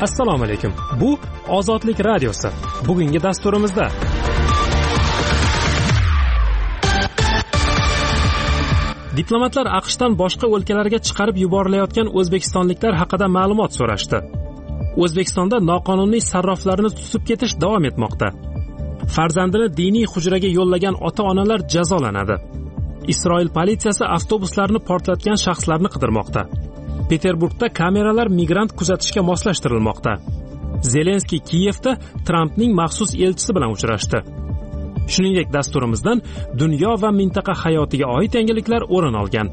Assalomu alaykum. Bu Ozodlik radiosi. Bugungi dasturimizda diplomatlar AQShdan boshqa o'lkalarga chiqarib yuborilayotgan o'zbekistonliklar haqida ma'lumot so'rashdi. O'zbekistonda noqonuniy sarroflarni tutib ketish davom etmoqda. Farzandini diniy hujraga yo'llagan ota-onalar jazolanadi. Isroil politsiyasi avtobuslarni portlatgan shaxslarni qidirmoqda. Peterburgda kameralar migrant kuzatishga moslashtirilmoqda. Zelenskiy Kiyevda Trampning maxsus elchisi bilan uchrashdi. Shuningdek, dasturimizdan dunyo va mintaqa hayotiga oid yangiliklar o'rin olgan.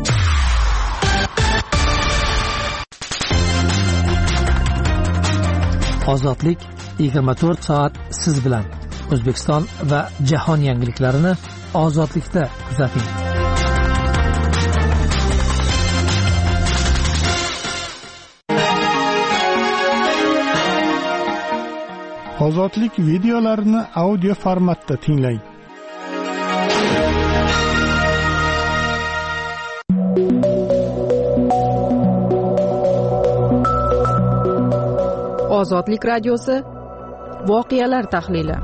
Ozodlik 24 soat siz bilan. O'zbekiston va jahon yangiliklarini Ozodlikda kuzating. Ozodlik videolarini audio formatda tinglang. Ozodlik radiosi voqealar tahlili.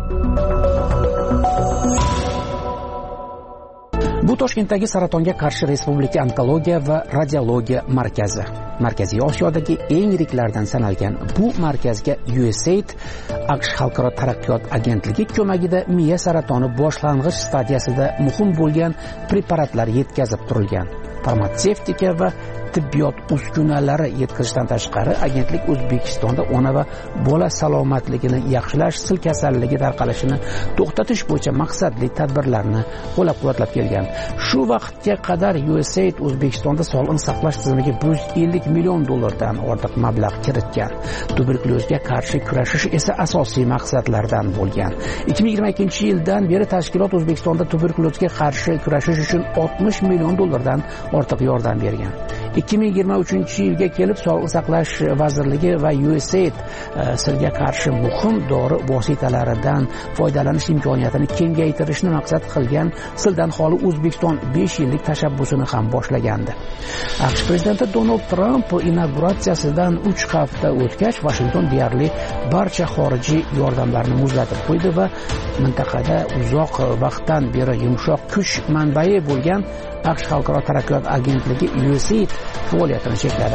Bu Toshkentdagi saratonga qarshi Respublika onkologiya va radiologiya markazi. Markaziy Osiyodagi eng yiriklardan sanalgan bu markazga USAID AQSh Xalqaro taraqqiyot agentligi ko'magida miya saratoni boshlang'ich stadiyasida muhim bo'lgan preparatlar yetkazib turilgan. Farmatsevtika va tibbiyot uskunalari yetkazishdan tashqari agentlik O'zbekistonda ona va bola salomatligini yaxshilash, sil kasalligi tarqalishini to'xtatish bo'yicha maqsadli tadbirlarni qo'llab-quvvatlab kelgan. Shu vaqtga qadar USAID O'zbekistonda sog'liqni saqlash tizimiga $150 million ortiq mablag' kiritgan. Tuberkulozga qarshi kurashish esa asosiy maqsadlardan bo'lgan. 2022-yildan beri tashkilot O'zbekistonda tuberkulozga qarshi kurashish uchun $60 million ortiq yordam bergan. 2023-yilga kelib Sog'liqni saqlash vazirligi va USAID silga qarshi muhim dori vositalaridan foydalanish imkoniyatini kengaytirishni maqsad qilgan sildan xoli O'zbekiston 5 yillik tashabbusini ham boshlagandi. AQSh prezidenti Donald Tramp inauguratsiyasidan 3 hafta o'tgach Washington deyarli barcha xorijiy yordamlarni muzlatib qo'ydi va mintaqada uzoq vaqtdan beri yumshoq kuch manbai bo'lgan AQSh Xalqaro taraqqiyot agentligi USAID faoliyatini chekladi.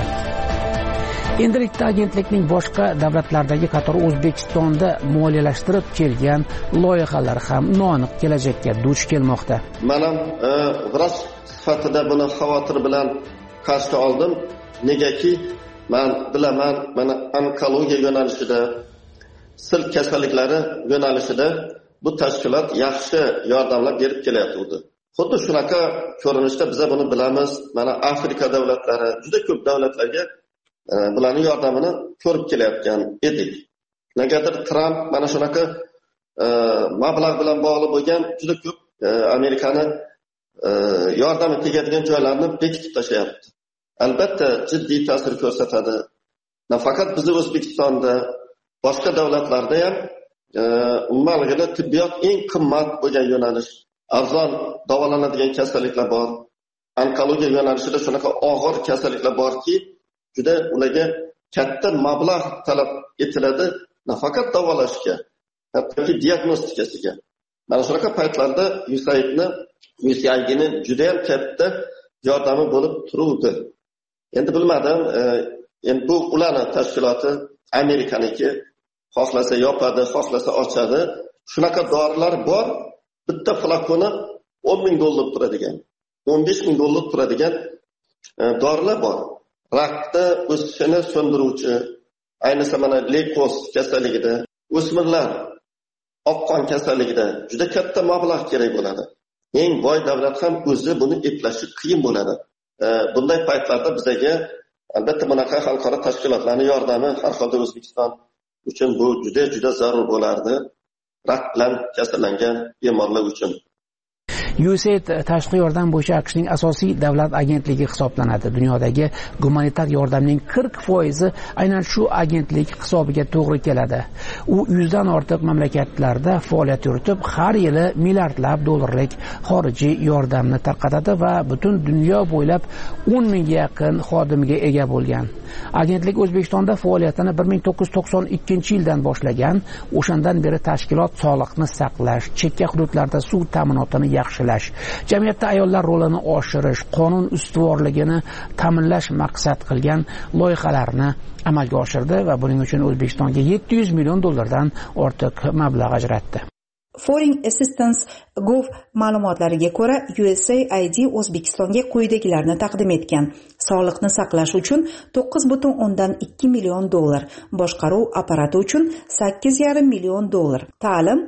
Endilikda agentlikning boshqa davlatlardagi qatori O'zbekistonda moliyalashtirib kelgan loyihalar ham noaniq kelajakka duch kelmoqda. Men ham vrach sifatida buni xavotir bilan qarshi oldim. Negaki, men bilaman, mana onkologiya yo'nalishida, sil kasalliklari yo'nalishida bu tashkilot yaxshi yordamlar berib kelyapti. Xuddi shunaqa ko'rinishda biz buni bilamiz. Mana Afrika davlatlari, juda ko'p davlatlarga bularning yordamini ko'rib kelayotgan edik. Negadir Tramp mana shunaqa mablag' bilan bog'liq bo'lgan juda ko'p Amerikani yordami tegadigan joylarni bekitib tashlayapti. Albatta jiddiy ta'sir ko'rsatadi. Nafaqat bizning O'zbekistonda, boshqa davlatlarda ham umuman tibbiyot eng qimmat bo'lgan yo'nalish. Arzon davolanadigan kasalliklar bor. Onkologiya yo'nalishida shunaqa og'ir kasalliklar borki, juda ularga katta mablag' talab etiladi, nafaqat davolashga, hattoki diagnostikasiga. Mana shunaqa paytlarda USAIDning juda ham katta yordami bo'lib turuvdi. Endi bilmadim, endi bu ularning tashkiloti Amerikaniki, xohlasa yopadi, xohlasa ochadi. Shunaqa dorilar bor. Bitta flakoni $10 ming turadigan, $15 ming turadigan dorilar bor. Rakda o'sishini so'ndiruvchi, ayniqsa mana leykoz kasalligida, o'smirlar oqqon kasalligida juda katta mablag' kerak bo'ladi. Eng boy davlat ham o'zi buni eplashi qiyin bo'ladi. Bunday paytlarda bizga albatta bunaqa xalqaro tashkilotlarning yordami har holda O'zbekiston uchun bu juda zarur bo'lardi. Rak bilan kasallangan bemorlar uchun. USAID tashqi yordam bo'yicha AQShning asosiy davlat agentligi hisoblanadi. Dunyodagi gumanitar yordamning 40% aynan shu agentlik hisobiga to'g'ri keladi. U 100 dan ortiq mamlakatlarda faoliyat yuritib, har yili milliardlab dollarlik xorijiy yordamni tarqatadi va butun dunyo bo'ylab 10 mingga yaqin xodimga ega bo'lgan. Agentlik O'zbekistonda faoliyatini 1992-yildan boshlagan. O'shandan beri tashkilot sog'liqni saqlash, chekka hududlarda suv ta'minotini yaxshilash, jamiyatda ayollar rolini oshirish, qonun ustuvorligini ta'minlash maqsad qilgan loyihalarni amalga oshirdi va buning uchun O'zbekistonga $700 million ortiq mablag' ajratdi. Foreign Assistance Gov ma'lumotlariga ko'ra, USAID O'zbekistonga quyidagilarni taqdim etgan: sog'liqni saqlash uchun $9.2 million, boshqaruv apparati uchun $8.5 million, ta'lim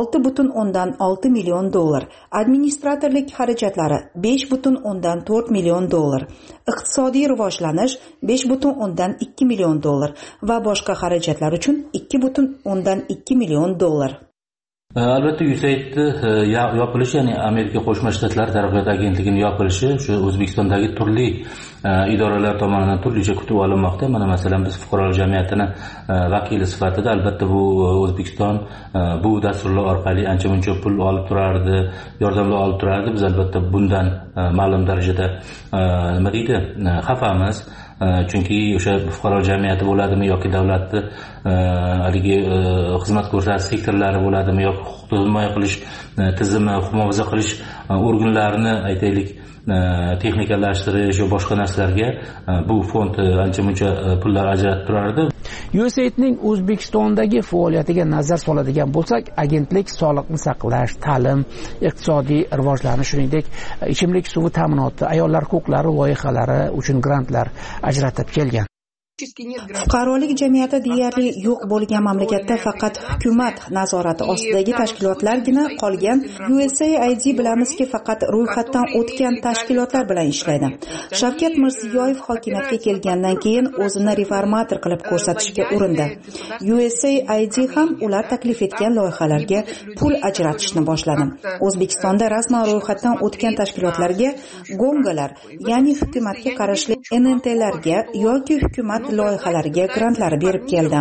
$6.6 million, administratorlik xarajatlari $5.4 million, iqtisodiy rivojlanish $5.2 million va boshqa xarajatlar uchun $2.2 million. Albatta USAIDni yopilishi, ya'ni Amerika Qo'shma Shtatlari taraqqiyot agentligining yopilishi shu O'zbekistondagi turli idoralar tomonidan turlicha kutib olinmoqda. Mana masalan biz fuqarolar jamiyatining vakili sifatida albatta bu O'zbekiston bu dasturlar orqali ancha-muncha pul olib turardi, yordamlar olib turardi. Biz albatta bundan ma'lum darajada nima deydi, xafamiz. Chunki o'sha fuqarolar jamiyati bo'ladimi yoki davlatni haligi xizmat ko'rsatish sektorlari bo'ladimi yoki huquqni himoya qilish tizimi, muhofaza qilish organlarini aytaylik texnikalashtirish va boshqa narsalarga bu fond ancha-muncha pullar ajratib turardi. USAIDning O'zbekistondagi faoliyatiga nazar soladigan bo'lsak, agentlik sog'liqni saqlash, ta'lim, iqtisodiy rivojlanish, shuningdek ichimlik suvi ta'minoti, ayollar huquqlari loyihalari uchun grantlar ajratib kelgan. Fuqarolik jamiyati deyarli yo'q bo'lgan mamlakatda faqat hukumat nazorati ostidagi tashkilotlargina qolgan. USAID bilamizki, faqat ro'yxatdan o'tgan tashkilotlar bilan ishlaydi. Shavkat Mirziyoyev hokimiyatga kelgandan keyin o'zini reformator qilib ko'rsatishga urindi. USAID ham ular taklif etgan loyihalarga pul ajratishni boshladi. O'zbekistonda rasman ro'yxatdan o'tgan tashkilotlarga gongalar, ya'ni hukumatga qarashli NNTlarga yoki hukumat loyihalariga grantlar berib keldi.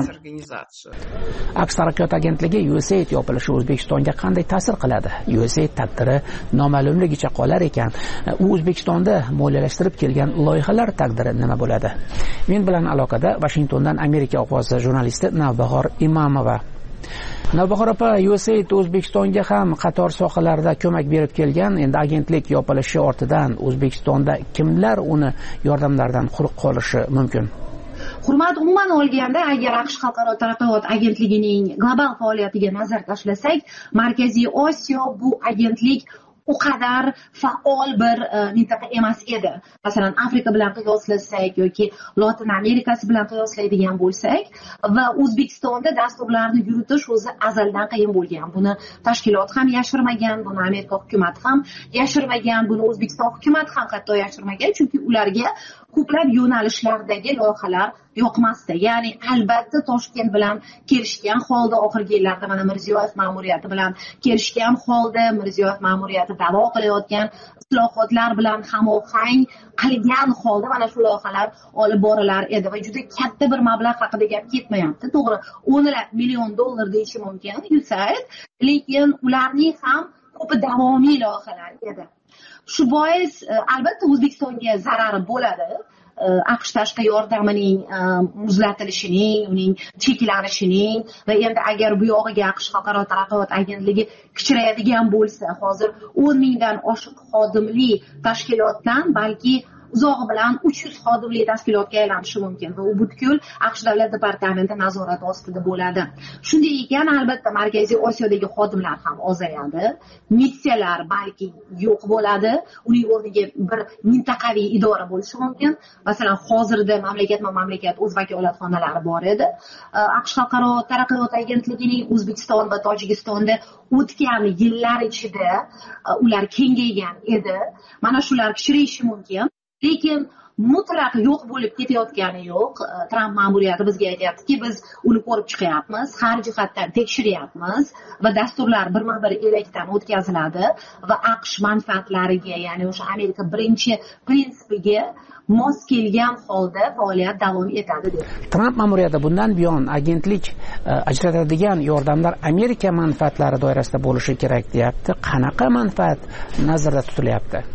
Aqsh taraqqiyot agentligi USAID yopilishi O'zbekistonga qanday ta'sir qiladi? USAID taqdiri noma'lumligicha qolar ekan, u O'zbekistonda moliyalashtirib kelgan loyihalar taqdiri nima bo'ladi? Men bilan aloqada Washingtondan Amerika ovozi jurnalisti Navbahor Imamova. Navbahor opa, USAID O'zbekistonga ham qator sohalarda ko'mak berib kelgan. Endi agentlik yopilishi ortidan O'zbekistonda kimlar uni yordamlardan quruq qolishi mumkin? Hurmat, umuman olganda, agar AQSh Xalqaro taraqqiyot agentligining global faoliyatiga nazar tashlasak, Markaziy Osiyo bu agentlik u qadar faol bir mintaqa emas edi. Masalan, Afrika bilan qiyoslasak yoki Lotin Amerikasi bilan qiyoslaydigan bo'lsak, va O'zbekistonda dasturlarni yuritish o'zi azaldan qiyin bo'lgan. Buni tashkilot ham yashirmagan, buni Amerika hukumati ham yashirmagan, buni O'zbekiston hukumati ham hatto yashirmagan, chunki ularga ko'plab yo'nalishlardagi loyihalar yoqmasdi. Ya'ni albatta Toshkent bilan kelishgan holda oxirgi yillarda mana Mirziyoyev ma'muriyati bilan kelishgan holda Mirziyoyev ma'muriyati da'vo qilayotgan islohotlar bilan hamohang qilgan holda mana shu loyihalar olib borilar edi va juda katta bir mablag' haqida gap ketmayapti. To'g'ri, $10 million deyish mumkin USAID, lekin ularning ham ko'pi davomiy loyihalar edi. Shu bois albatta O'zbekistonga zarari bo'ladi. AQSh tashqi yordamining muzlatilishining, uning cheklanishining va endi agar bu yog'iga AQSh Xalqaro taraqqiyot agentligi kichrayadigan bo'lsa, hozir 10 mingdan oshiq xodimli tashkilotdan balki uzog'i bilan 300 xodimli tashkilotga aylanishi mumkin va u butkul AQSh davlat departamenti nazorati ostida bo'ladi. Shunday ekan, albatta Markaziy Osiyodagi xodimlar ham ozayadi, missiyalar balki yo'q bo'ladi, uning o'rniga bir mintaqaviy idora bo'lishi mumkin. Masalan, hozirda mamlakat o'z vakolatxonalari bor edi. AQSh Xalqaro taraqqiyot agentligining O'zbekiston va Tojikistonda o'tgan yillar ichida ular kengaygan edi. Mana shular kichrayishi mumkin. Lekin mutlaq yo'q bo'lib ketayotgani yo'q. Tramp ma'muriyati bizga aytayaptiki, biz uni ko'rib chiqyapmiz, har jihatdan tekshiryapmiz va dasturlar birma-bir elakdan o'tkaziladi va AQSh manfaatlariga, ya'ni o'sha Amerika birinchi prinsipiga mos kelgan holda faoliyat davom etadi deb. Tramp ma'muriyati bundan buyon agentlik ajratadigan yordamlar Amerika manfaatlari doirasida bo'lishi kerak deyapti. Qanaqa manfaat nazarda tutilyapti?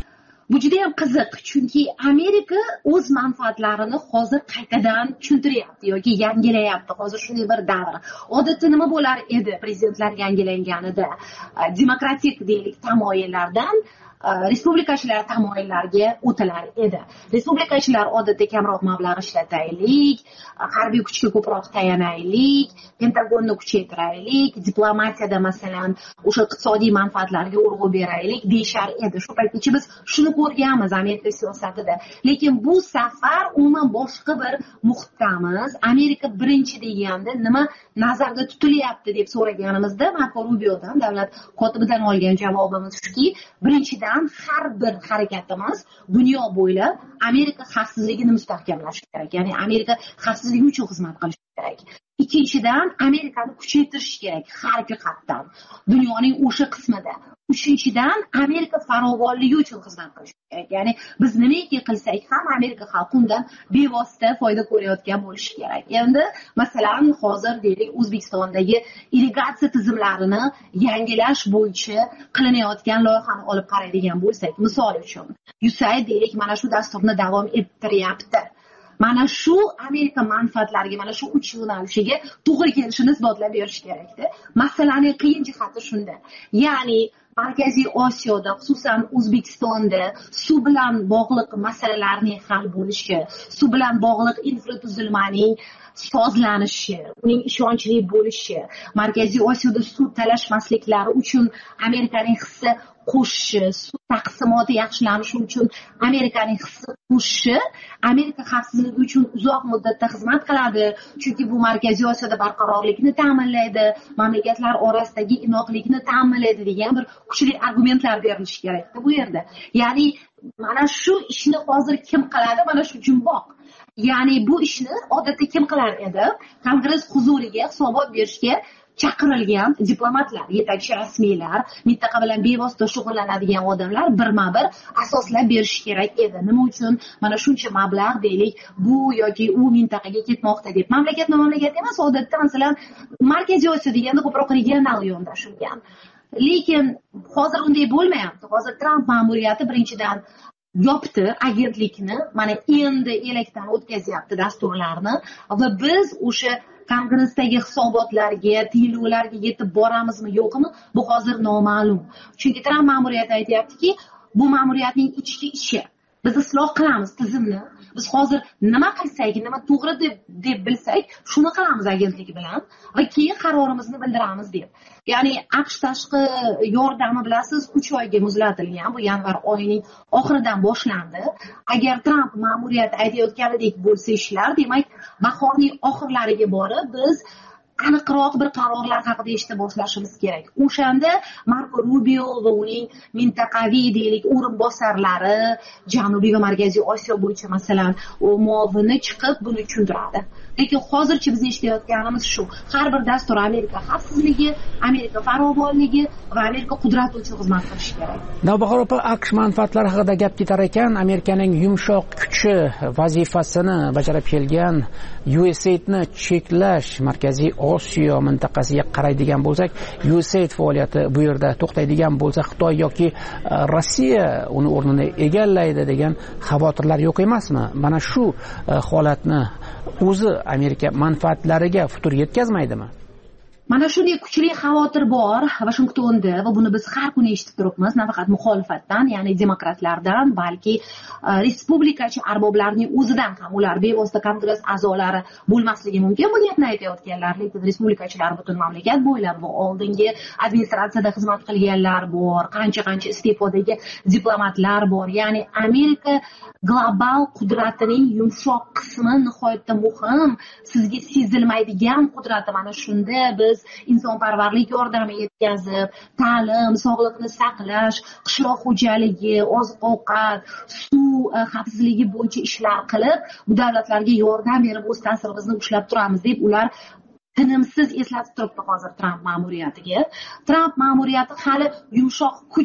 bu juda ham qiziq, chunki Amerika o'z manfaatlarini hozir qaytadan tushuntiryapti yoki yangilayapti. Hozir shunday bir davr. Odatda nima bo'lar edi prezidentlar yangilanganida? Demokratik deylik tamoyillardan respublikachilar tamoyillariga o'tilar edi. Respublikachilar odatda kamroq mablag' ishlataylik, harbiy kuchga ko'proq tayanaylik, Pentagonni kuchaytiraylik, diplomatiyada masalan o'sha iqtisodiy manfaatlarga urg'u beraylik deyshar edi. Shu paytgacha biz shuni ko'rganmiz Amerika siyosatida. Lekin bu safar umuman boshqa bir muhitdamiz. Amerika birinchi deganda nima nazarda tutilyapti deb so'raganimizda Marko Rubiodan, davlat kotibidan olgan javobimiz shuki, birinchidan har bir harakatimiz dunyo bo'ylab Amerika xavfsizligini mustahkamlash kerak. Ya'ni Amerika xavfsizligi uchun xizmat qilish kerak. Ikkinchidan, Amerikani kuchaytirish kerak har jihatdan, dunyoning o'sha qismida. Uchinchidan, Amerika farovonligi uchun xizmat qilish kerak. Ya'ni biz nimaiki qilsak ham Amerika xalqi undan bevosita foyda ko'rayotgan bo'lishi kerak. Endi masalan, hozir deylik O'zbekistondagi irrigatsiya tizimlarini yangilash bo'yicha qilinayotgan loyihani olib qaraydigan bo'lsak, misol uchun, USAID deylik mana shu dasturni davom ettiryapti. Mana shu Amerika manfaatlariga, mana shu uch yo'nalishiga to'g'ri kelishini isbotlab berish kerakda. Masalaning qiyin jihati shunda. Ya'ni Markaziy Osiyoda, xususan O'zbekistonda suv bilan bog'liq masalalarning hal bo'lishi, suv bilan bog'liq infratuzilmaning sozlanishi, uning ishonchli bo'lishi, Markaziy Osiyoda suv talashmasliklari uchun Amerikaning hissi qo'shishi, suv taqsimoti yaxshilanishi uchun Amerikaning hissi qo'shishi Amerika xavfsizligi uchun uzoq muddatda xizmat qiladi, chunki bu Markaziy Osiyoda barqarorlikni ta'minlaydi, mamlakatlar orasidagi inoqlikni ta'minlaydi degan bir kuchli argumentlar berilishi kerakda bu yerda. Ya'ni mana shu ishni hozir kim qiladi? Mana shu jumboq. Ya'ni bu ishni odatda kim qilar edi? Kongress huzuriga hisobot berishga chaqirilgan diplomatlar, yetakchi rasmiylar, mintaqa bilan bevosita shug'ullanadigan odamlar birma-bir asoslab berish kerak edi. Nima uchun mana shuncha mablag' deylik bu yoki u mintaqaga ketmoqda deb. Mamlakat emas, odatda masalan Markaziy Osiyo deganda ko'proq regional yondashilgan. Lekin hozir unday bo'lmayapti. Hozir Tramp ma'muriyati birinchidan yopdi agentlikni, mana endi elakdan o'tkazyapti dasturlarni va biz o'sha Kongressdagi hisobotlarga, tinglovlarga yetib boramizmi, yo'qmi, bu hozir noma'lum. Chunki Tramp ma'muriyati aytayaptiki, bu ma'muriyatning ichki ishi. Biz isloh qilamiz tizimni. Biz hozir nima qilsak, nima to'g'ri deb bilsak, shuni qilamiz agentlik bilan va keyin qarorimizni bildiramiz deb. Ya'ni AQSh tashqi yordami bilasiz 3 oyga muzlatilgan. Bu yanvar oyining oxiridan boshlandi. Agar Tramp ma'muriyati aytayotganidek bo'lsa ishlar, demak, bahorning oxirlariga borib biz aniqroq bir qarorlar haqida eshita boshlashimiz kerak. O'shanda Marko Rubio va uning mintaqaviy deylik o'rinbosarlari Janubiy va Markaziy Osiyo bo'yicha masalan muovini chiqib buni tushuntiradi. Lekin hozircha biz eshitayotganimiz shu. Har bir dastur Amerika xavfsizligi, Amerika farovonligi va Amerika qudrati uchun xizmat qilishi kerak. Navbahor opa, AQSh manfaatlari haqida gap ketar ekan, Amerikaning yumshoq kuchi vazifasini bajarib kelgan USAIDni cheklash, Markaziy Osiyo mintaqasiga qaraydigan bo'lsak, USAID faoliyati bu yerda to'xtaydigan bo'lsa, Xitoy yoki Rossiya uni o'rnini egallaydi degan xavotirlar yo'q emasmi? Mana shu holatni o'zi Amerika manfaatlariga putur yetkazmaydimi? Mana shunday kuchli xavotir bor Vashingtonda va buni biz har kuni eshitib turibmiz, nafaqat muxolifatdan, ya'ni demokratlardan, balki respublikachi arboblarning o'zidan ham. Ular bevosita kongress a'zolari bo'lmasligi mumkin bu gapni aytayotganlar, lekin respublikachilar butun mamlakat bo'ylab va oldingi administratsiyada xizmat qilganlar bor, qancha iste'fodagi diplomatlar bor. Ya'ni Amerika global qudratining yumshoq qismi nihoyatda muhim, sizga sezilmaydigan qudrati. Mana shunda biz insonparvarlik yordami yetkazib, ta'lim, sog'liqni saqlash, qishloq xo'jaligi, oziq-ovqat, suv xavfsizligi bo'yicha ishlar qilib, bu davlatlarga yordam berib o'z ta'sirimizni ushlab turamiz deb ular tinimsiz eslatib turibdi hozir Tramp ma'muriyatiga. Tramp ma'muriyati hali yumshoq kuch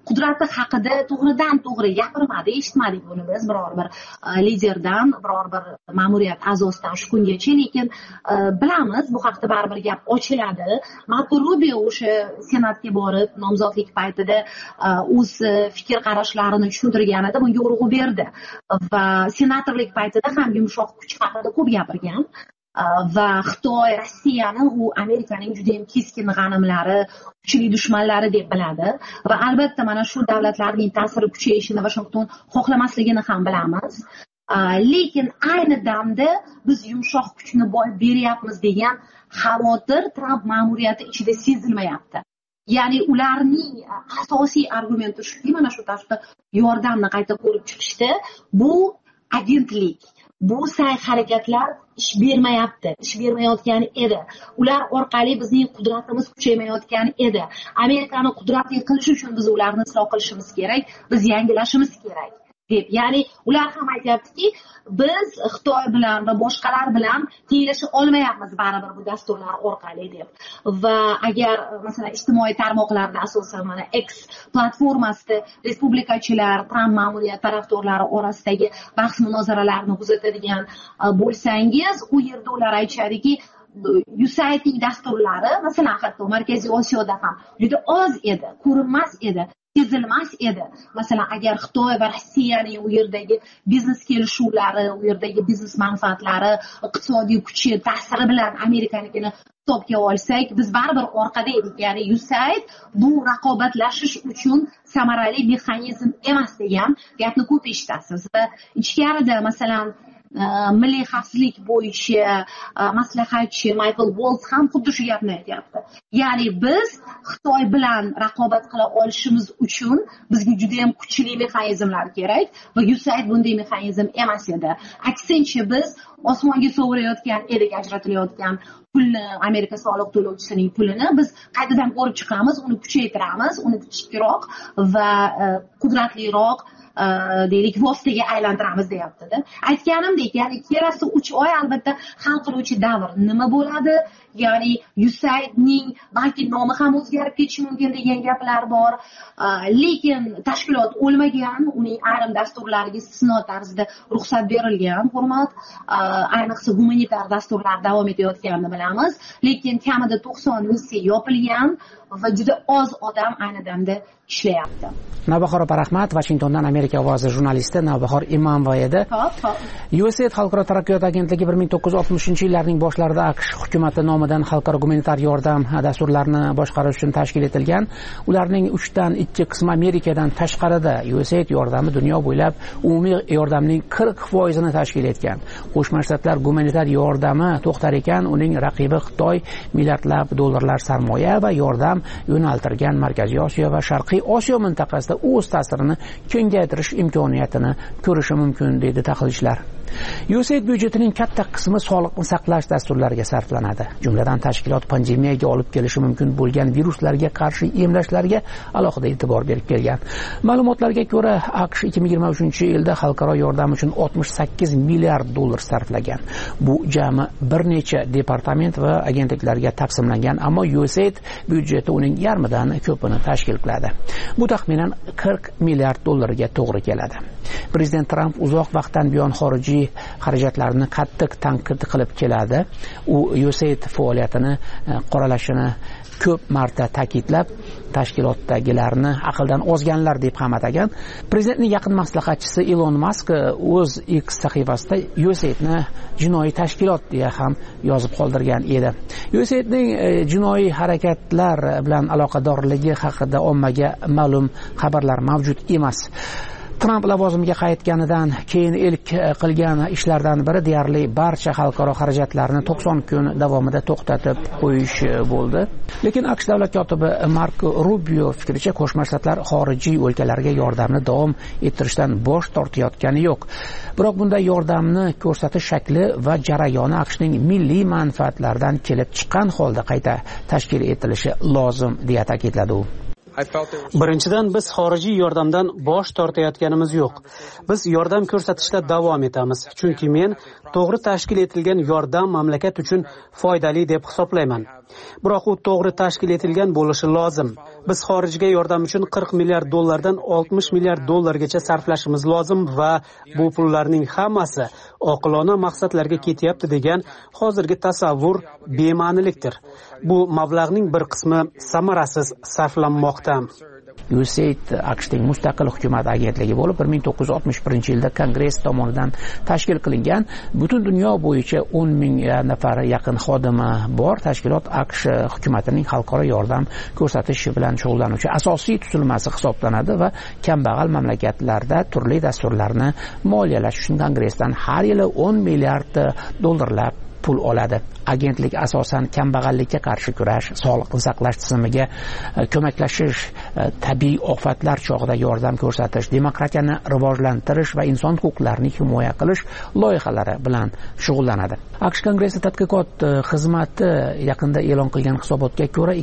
qudrati haqida to'g'ridan to'g'ri gapirmadi, eshitmadik buni biz biror bir liderdan, biror bir ma'muriyat a'zosidan shu kungacha. Lekin bilamiz, bu haqda baribir gap ochiladi. Marko Rubio o'sha senatga borib nomzodlik paytida o'z fikr qarashlarini tushuntirganida bunga urg'u berdi va senatorlik paytida ham yumshoq kuch haqida ko'p gapirgan va Xitoy, Rossiyani u Amerikaning juda ham keskin g'animlari, kuchli dushmanlari deb biladi va albatta mana shu davlatlarning ta'siri kuchayishini Washington xohlamasligini ham bilamiz. Lekin ayni damda biz yumshoq kuchni boyib beryapmiz degan xavotir Tramp ma'muriyati ichida sezilmayapti. Ya'ni ularning asosiy argumenti shuki, mana shu tashqi yordamni qayta ko'rib chiqishdi. Bu agentlik, bu sa'y-harakatlar ish bermayapti, ish bermayotgan edi. Ular orqali bizning qudratimiz kuchaymayotgan edi. Amerikani qudratli qilish uchun biz ularni isloh qilishimiz kerak, biz yangilashimiz kerak deb. Ya'ni ular ham aytayaptiki, biz Xitoy bilan va boshqalar bilan tenglasha olmayapmiz baribir bu dasturlar orqali deb. Va agar masalan ijtimoiy tarmoqlarda asosan mana X platformasida respublikachilar, Tramp ma'muriyat tarafdorlari orasidagi bahs munozaralarni kuzatadigan bo'lsangiz, u yerda ular aytishadiki, USAIDning dasturlari masalan hatto Markaziy Osiyoda ham juda oz edi, ko'rinmas edi, sezilmas edi. Masalan, agar Xitoy va Rossiyaning u yerdagi biznes kelishuvlari, u yerdagi biznes manfaatlari, iqtisodiy kuchi, ta'siri bilan Amerikanikini hisobga olsak, biz baribir orqada edik. Ya'ni USAID bu raqobatlashish uchun samarali mexanizm emas degan gapni ko'p eshitasiz. Va ichkarida masalan milliy xavfsizlik bo'yicha maslahatchi Michael Waltz ham xuddi shu gapni aytyapti. Ya'ni biz Xitoy bilan raqobat qila olishimiz uchun bizga juda ham kuchli mexanizmlar kerak va USAID bunday mexanizm emas edi. Aksincha biz osmonga sovurayotgan edik ajratilayotgan pulni, Amerika soliq to'lovchisining pulini biz qaytadan ko'rib chiqamiz, uni kuchaytiramiz, uni kichikroq va qudratliroq deylik vositaga aylantiramiz deyapti-da. Aytganimdek, ya'ni kelasi 3 oy albatta hal qiluvchi davr nima bo'ladi? Ya'ni USAIDning balki nomi ham o'zgarib ketishi mumkin degan gaplar bor. Lekin tashkilot o'lmagan, uning ayrim dasturlariga istisno tarzda ruxsat berilgan, hurmat. Ayniqsa gumanitar dasturlar davom etayotganini bilamiz. Lekin kamida 90 missия yopilgan va juda oz odam ayni damda ishlayapti. Navbahor rahmat, Washingtondan Amerika ovozi jurnalisti Navbahor Imomova edi. USAID Xalqaro taraqqiyot agentligi 1960-yillarning boshlarida AQSh hukumati nomidan xalqaro gumanitar yordam dasturlarini boshqarish uchun tashkil etilgan. Ularning 3dan 2 qismi Amerikadan tashqarida. USAID yordami dunyo bo'ylab umumiy yordamning 40% tashkil etgan. Qo'shma Shtatlar gumanitar yordami to'xtar ekan, uning raqibi Xitoy milliardlab dollarlar sarmoya va yordam yo'naltirgan Markaziy Osiyo va Sharqiy Osiyo mintaqasida o'z ta'sirini kengaytirish imkoniyatini ko'rishi mumkin deydi tahlilchilar. USAID byudjetining katta qismi sog'liqni saqlash dasturlariga sarflanadi. Jumladan tashkilot pandemiyaga olib kelishi mumkin bo'lgan viruslarga qarshi emlashlarga alohida e'tibor berib kelgan. Ma'lumotlarga ko'ra, AQSh 2023-yilda xalqaro yordam uchun 68 milliard dollar sarflagan. Bu jami bir necha departament va agentliklarga taqsimlangan, ammo USAID byudjeti uning yarmidan ko'pini tashkil qiladi. Bu taxminan 40 milliard dollarga to'g'ri keladi. Prezident Tramp uzoq vaqtdan buyon xorijiy xarajatlarni qattiq tanqid qilib keladi. U USAID faoliyatini qoralashini ko'p marta ta'kidlab, tashkilotdagilarni aqldan ozganlar deb ham atagan. Prezidentning yaqin maslahatchisi Elon Musk o'z X sahifasida USAIDni jinoiy tashkilot deya ham yozib qoldirgan edi. USAIDning jinoiy harakatlar bilan aloqadorligi haqida ommaga ma'lum xabarlar mavjud emas. Tramp lavozimga qaytganidan keyin ilk qilgan ishlardan biri deyarli barcha xalqaro xarajatlarni 90 kun davomida to'xtatib qo'yish bo'ldi. Lekin AQSh davlat kotibi Marko Rubio fikricha, Qo'shma Shtatlar xorijiy o'lkalarga yordamni davom ettirishdan bosh tortayotgani yo'q. Biroq bunday yordamni ko'rsatish shakli va jarayoni AQShning milliy manfaatlaridan kelib chiqqan holda qayta tashkil etilishi lozim deya ta'kidladi u. Birinchidan, biz xorijiy yordamdan bosh tortayotganimiz yo'q. Biz yordam ko'rsatishda davom etamiz. Chunki men to'g'ri tashkil etilgan yordam mamlakat uchun foydali deb hisoblayman. Biroq u to'g'ri tashkil etilgan bo'lishi lozim. Biz xorijga yordam uchun 40 milliard dollardan 60 milliard dollargacha sarflashimiz lozim va bu pullarning hammasi oqilona maqsadlarga ketyapti degan hozirgi tasavvur bema'nilikdir. Bu mablag'ning bir qismi samarasiz sarflanmoqda. USAID AQShning mustaqil hukumat agentligi bo'lib 1961-yilda Kongress tomonidan tashkil qilingan, butun dunyo bo'yicha 10 ming nafar yaqin xodimi bor tashkilot AQSh hukumatining xalqaro yordam ko'rsatish bilan shug'ullanuvchi asosiy tuzilmasi hisoblanadi va kambag'al mamlakatlarda turli dasturlarni moliyalash uchun Kongressdan har yili 10 milliard dollarlab pul oladi. Agentlik asosan kambag'allikka qarshi kurash, sog'liqni saqlash tizimiga ko'maklashish, tabiiy ofatlar chog'ida yordam ko'rsatish, demokratiyani rivojlantirish va inson huquqlarini himoya qilish loyihalari bilan shug'ullanadi. AQSh Kongressi tadqiqot xizmati yaqinda e'lon qilgan hisobotga ko'ra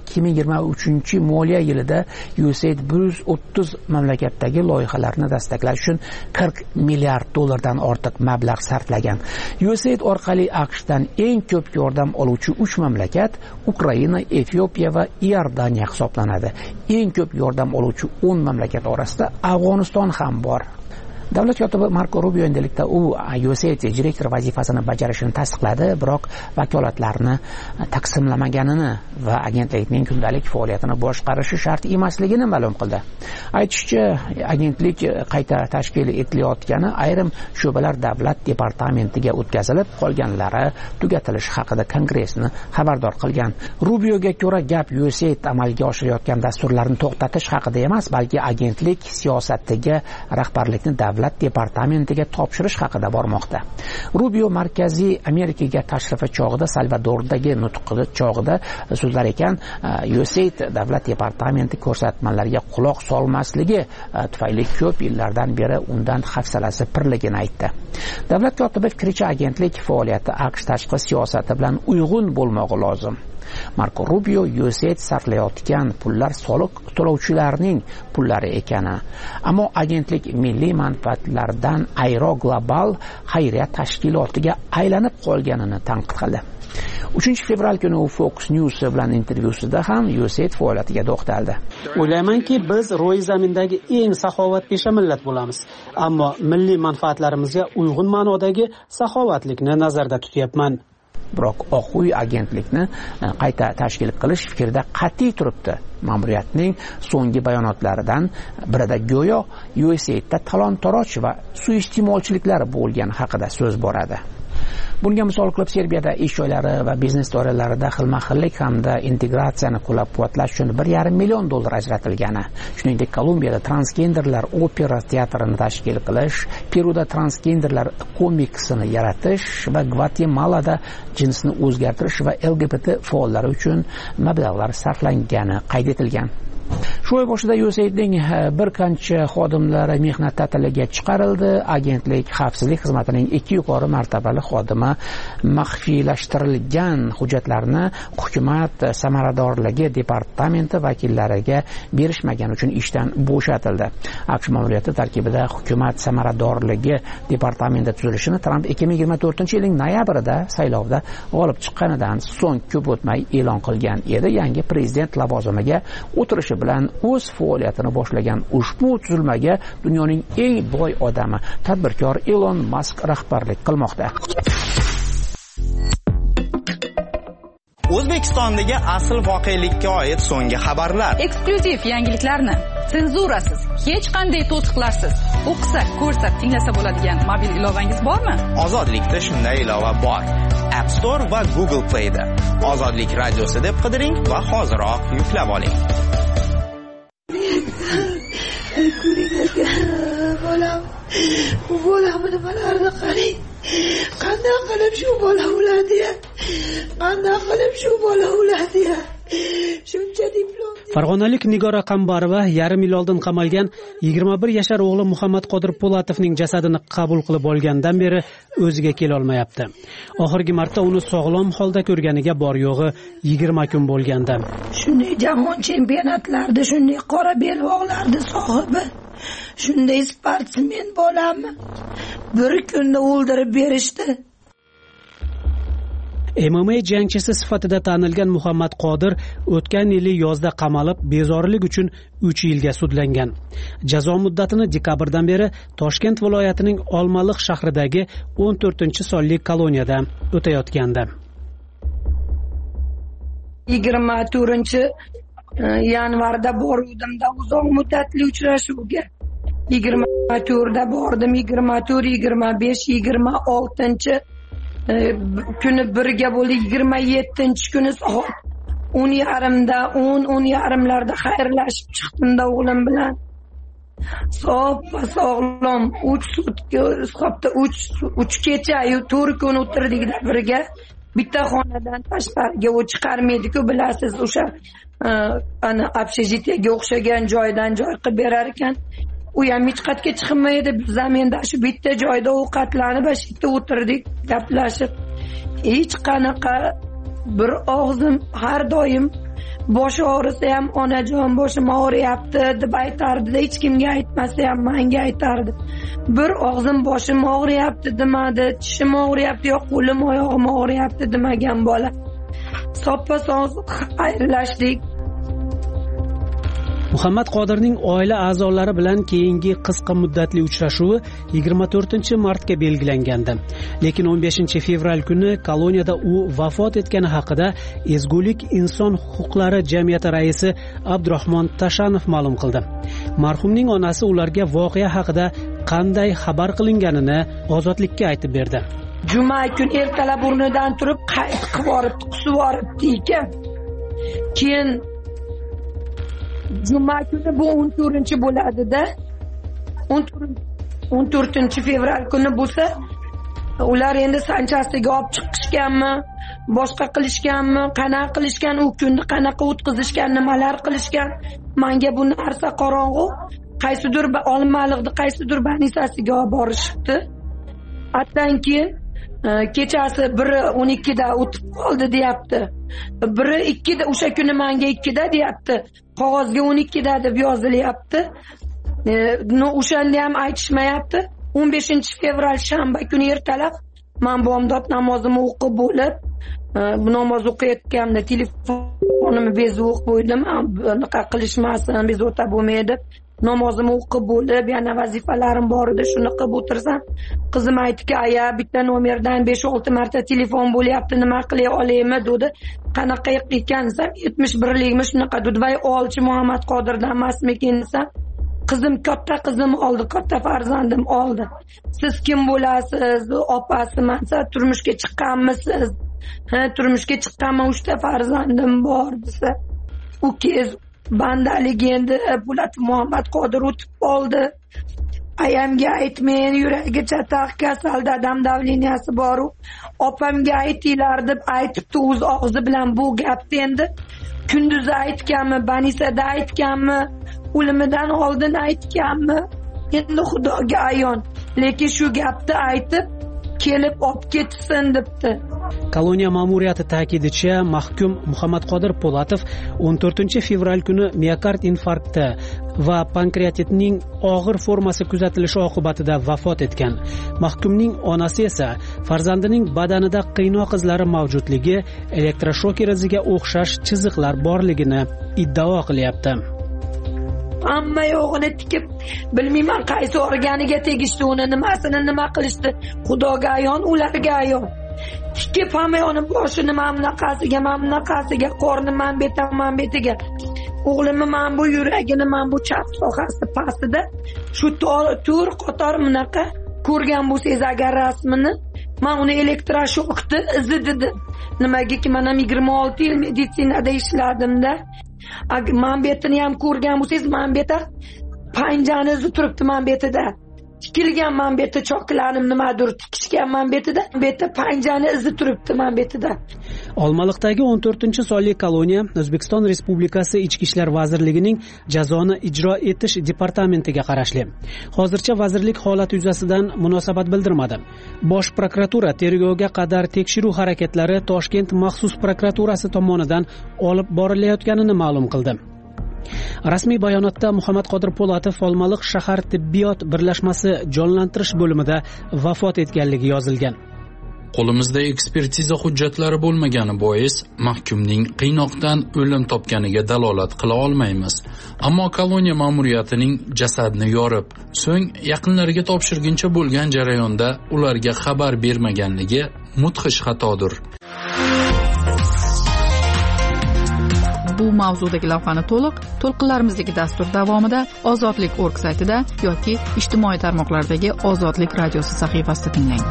2023-moliya yilida USAID 130 mamlakatdagi loyihalarni dastaqlash uchun 40 milliard dollardan ortiq mablag' sarflagan. USAID orqali AQShdan eng ko'p yordam oluvchi 3 mamlakat Ukraina, Efiopiya va Iordaniya hisoblanadi. Eng ko'p yordam oluvchi 10 mamlakat orasida Afg'oniston ham bor. Davlat kotibi Marko Rubio endilikda u USAID direktor vazifasini bajarishini tasdiqladi, biroq vakolatlarni taqsimlamaganini va agentlikning kundalik faoliyatini boshqarishi shart emasligini ma'lum qildi. Aytishicha, agentlik qayta tashkil etilayotgani ayrim sho'balar davlat departamentiga o'tkazilib, qolganlari tugatilishi haqida Kongressni xabardor qilgan. Rubioga ko'ra gap USAID amalga oshirayotgan dasturlarni to'xtatish haqida emas, balki agentlik siyosatiga rahbarlikni davlat departamentiga topshirish haqida bormoqda. Rubio Markaziy Amerikaga tashrifi chog'ida Salvadordagi nutqi chog'ida so'zlar ekan, USAID davlat departamenti ko'rsatmalariga quloq solmasligi tufayli ko'p yillardan beri undan hafsalasi pirligini aytdi. Davlat kotibi fikricha, agentlik faoliyati AQSh tashqi siyosati bilan uyg'un bo'lmog'i lozim. Marko Rubio USAID sarflayotgan pullar soliq to'lovchilarning pullari ekani, ammo agentlik milliy manfaatlardan ayro global xayriya tashkilotiga aylanib qolganini tanqid qildi. 3-fevral kuni u Fox News bilan intervyusida ham USAID faoliyatiga to'xtaldi. O'ylaymanki, biz ro'y zamindagi eng saxovatpesha millat bo'lamiz, ammo milliy manfaatlarimizga uyg'un ma'nodagi saxovatlikni nazarda tutyapman. Biroq Oq uy agentlikni qayta tashkil qilish fikrida qat'iy turibdi. Ma'muriyatning so'nggi bayonotlaridan birida go'yo USAIDda talon-toroj va suiiste'molchiliklar bo'lgani haqida so'z boradi. Bunga misol qilib Serbiyada ish joylari va biznes doiralarida xilma-xillik hamda integratsiyani qo'llab-quvvatlash uchun 1,5 million dollar ajratilgani, shuningdek Kolumbiyada transgenderlar opera teatrini tashkil qilish, Peruda transgenderlar komiksini yaratish va Gvatemalada jinsni o'zgartirish va LGBT faollari uchun mablag'lar sarflangani qayd etilgan. Shu oy boshida USAIDning bir qancha xodimlari mehnat ta'tiliga chiqarildi. Agentlik xavfsizlik xizmatining 2 yuqori martabali xodimi maxfiylashtirilgan hujjatlarni hukumat samaradorligi departamenti vakillariga berishmagani uchun ishdan bo'shatildi. AQSh ma'muriyati tarkibida hukumat samaradorligi departamenti tuzilishini Trump 2024-yilning noyabrida saylovda g'olib chiqqanidan so'ng ko'p o'tmay e'lon qilgan edi. Yangi prezident lavozimiga o'tirishi bilan o'z faoliyatini boshlagan ushbu tuzilmaga dunyoning eng boy odami, tadbirkor Elon Musk rahbarlik qilmoqda. O'zbekistondagi asl voqelikka oid so'nggi xabarlar, eksklyuziv yangiliklarni senzurasiz, hech qanday to'siqlarsiz o'qisa, ko'rsa, tinglasa bo'ladigan mobil ilovangiz bormi? Ozodlikda shunday ilova bor. App Store va Google Play'da Ozodlik radiosi deb qidiring va hoziroq yuklab oling. Bolam nimalarni qarang. Qanday qilib shu bola o'ladi-ya? Qanday qilib shu bola o'ladi-ya? Shuncha diplom. Farg'onalik Nigora Qambarova yarim yil oldin qamalgan 21 yashar o'g'li Muhammad Qodir Po'latovning jasadini qabul qilib olgandan beri o'ziga kela olmayapti. Oxirgi marta uni sog'lom holda ko'rganiga bor yo'g'i 20 kun bo'lganda. Shunday jahon chempionatlarida shunday qora belbog'larni sohibi, shunday sportsmen bolamni bir kunda o'ldirib berishdi. MMA jangchisi sifatida tanilgan Muhammad Qodir o'tgan yili yozda qamalib, bezorilik uchun 3 yilga sudlangan. Jazo muddatini dekabrdan beri Toshkent viloyatining Olmaliq shahridagi 14-sonli koloniyada o'tayotgandi. 24-yanvarda boruvdimda uzoq muddatli uchrashuvga. 24da bordim, 24, 25, 26 kuni birga bo'ldi. 27-kuni soat 10:30da 10:30larda xayrlashib chiqdimda o'g'lim bilan. Sog'lom 3 sutka, 3 kecha-yu 4 kun o'tirdik birga. Bitta xonadan tashqariga u chiqarmaydi-ku, bilasiz, o'sha ana общежитиеga o'xshagan joydan joy qilib berar ekan. U ham hech qayerga chiqmaydi. Biz zaminda shu bitta joyda ovqatlanib, shu yerda o'tirdik, gaplashib. Hech qanaqa bir og'zim har doim boshi og'risa ham onajon boshim og'riyapti deb aytardi. Hech kimga aytmasa ham menga aytardi. Bir og'zim boshim og'riyapti demadi, tishim og'riyapti yo qo'lim oyog'im og'riyapti demagan bola. Soppa-sog' xayrlashdik. Muhammad Qodirning oila a'zolari bilan keyingi qisqa muddatli uchrashuvi 24-martga belgilangandi. Lekin 15-fevral kuni koloniyada u vafot etgani haqida Ezgulik inson huquqlari jamiyati raisi Abdurahmon Tashanov ma'lum qildi. Marhumning onasi ularga voqea haqida qanday xabar qilinganini Ozodlikka aytib berdi. Juma kuni ertalab o'rnidan turib qayt qilib boribdi, qusib boribdi ekan. Keyin Juma kuni bu 14 bo'ladi-da. 14-fevral kuni bo'lsa, ular endi sanchasiga olib chiqishganmi, boshqa qilishganmi, qanaqa qilishgan, u kunni qanaqa o'tkazishgan, nimalar qilishgan, menga bu narsa qorong'u. Qaysidir Olmaliqda qaysidir banisasiga olib borishibdi. Hatdan keyin kechasi 1:12da o'tib qoldi deyapti. 1:2da o'sha kuni menga 2da deyapti. Qog'ozga 12da deb yozilyapti. O'shanda ham aytishmayapti. 15-fevral shanba kuni ertalab men bomdod namozimni o'qib bo'lib, bu namoz o'qiyotganimda telefonimni bezib o'qib qo'ydim. Bunaqa qilishmasin, bezovta bo'lmaydi. Namozimni o'qib bo'lib, yana vazifalarim bor edi, shuni qilib o'tirsam, qizim aytdiki, "Aya, bitta nomerdan 5-6 marta telefon bo'lyapti, nima qilay olaymi?" dedi. "Qanaqa ekan desam, 71likmi shunaqa dedi. "Voy, olchi Muhammad Qodirdan emasmikin?" desam, "Qizim, katta qizim oldi, katta farzandim oldi. Siz kim bo'lasiz?" "Opasiman." "Turmushga chiqqanmisiz?" "Ha, turmushga chiqqanman, 3 ta farzandim bor" desa, "U kez bandaligi endi Po'lat Muhammad Qodir o'tib qoldi. Ayamga aytmang, yuragi chataq, kasal, dadam davleniyasi bor-u. Opamga aytinglar" deb aytibdi o'z og'zi bilan bu gapni. Endi kunduzi aytganmi, banisada aytganmi, o'limidan oldin aytganmi, endi Xudoga ayon. Lekin shu gapni aytib kelib olib ketsin debdi. Koloniya ma'muriyati ta'kidicha, mahkum Muhammad Qodir Po'latov 14-fevral kuni miokard infarkti va pankreatitning og'ir formasi kuzatilishi oqibatida vafot etgan. Mahkumning onasi esa farzandining badanida qiynoq izlari mavjudligi, elektroshoker iziga o'xshash chiziqlar borligini iddao qilyapti. Hamma yo'g'ini tikib, bilmayman qaysi organiga tegishdi, uni nimasini nima qilishdi. Xudoga ayon, ularga ayon. Tikib hamma yoni boshini mamnaqasiga, qorni betiga. O'g'limni men bu yuragini, men bu chap sohasi pastida shu tur qator bunaqa ko'rgan bo'lsangiz agar rasmini, men uni elektroshokni izi dedim. Nimagaki men ham 26 yil meditsinada ishladim-da. Men betini ham ko'rgan bo'lsangiz, men beta panjani izi turibdi men betida. Tikilgan men beti choklarim nimadir tikishgan men betida, beti panjani izi turibdi men betida. Olmaliqdagi 14-sonli koloniya O'zbekiston Respublikasi Ichki ishlar vazirligining jazoni ijro etish departamentiga qarashli. Hozircha vazirlik holat yuzasidan munosabat bildirmadi. Bosh prokuratura tergovga qadar tekshiruv harakatlari Toshkent maxsus prokuraturasi tomonidan olib borilayotganini ma'lum qildi. Rasmiy bayonotda Muhammad Qodir Po'latov Olmaliq shahar tibbiyot birlashmasi jonlantirish bo'limida vafot etganligi yozilgan. Qo'limizda ekspertiza hujjatlari bo'lmagani bois mahkumning qiynoqdan o'lim topganiga dalolat qila olmaymiz. Ammo koloniya ma'muriyatining jasadni yorib, so'ng yaqinlariga topshirguncha bo'lgan jarayonda ularga xabar bermaganligi mudhish xatodir. Bu mavzudagi lavhani to'lqinlarimizdagi dastur davomida ozodlik.org saytida yoki ijtimoiy tarmoqlardagi Ozodlik radiosi sahifasida tinglang.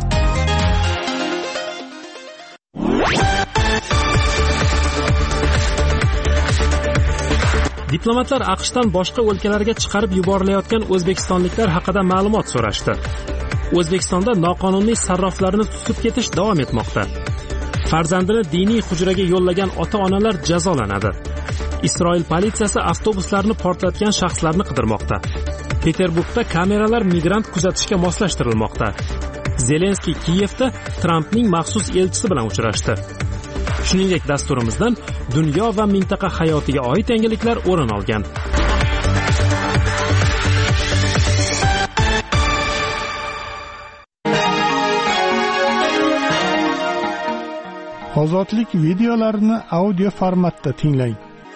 Diplomatlar AQShdan boshqa o'lkalarga chiqarib yuborilayotgan o'zbekistonliklar haqida ma'lumot so'rashdi. O'zbekistonda noqonuniy sarroflarni tutib ketish davom etmoqda. Farzandini diniy hujraga yo'llagan ota-onalar jazolanadi. Isroil politsiyasi avtobuslarni portlatgan shaxslarni qidirmoqda. Peterburgda kameralar migrant kuzatishga moslashtirilmoqda. Zelenskiy Kiyevda Trampning maxsus elchisi bilan uchrashdi. Shuningdek, dasturimizdan dunyo va mintaqa hayotiga oid yangiliklar o'rin olgan. Ozodlik videolarini audio formatda tinglang.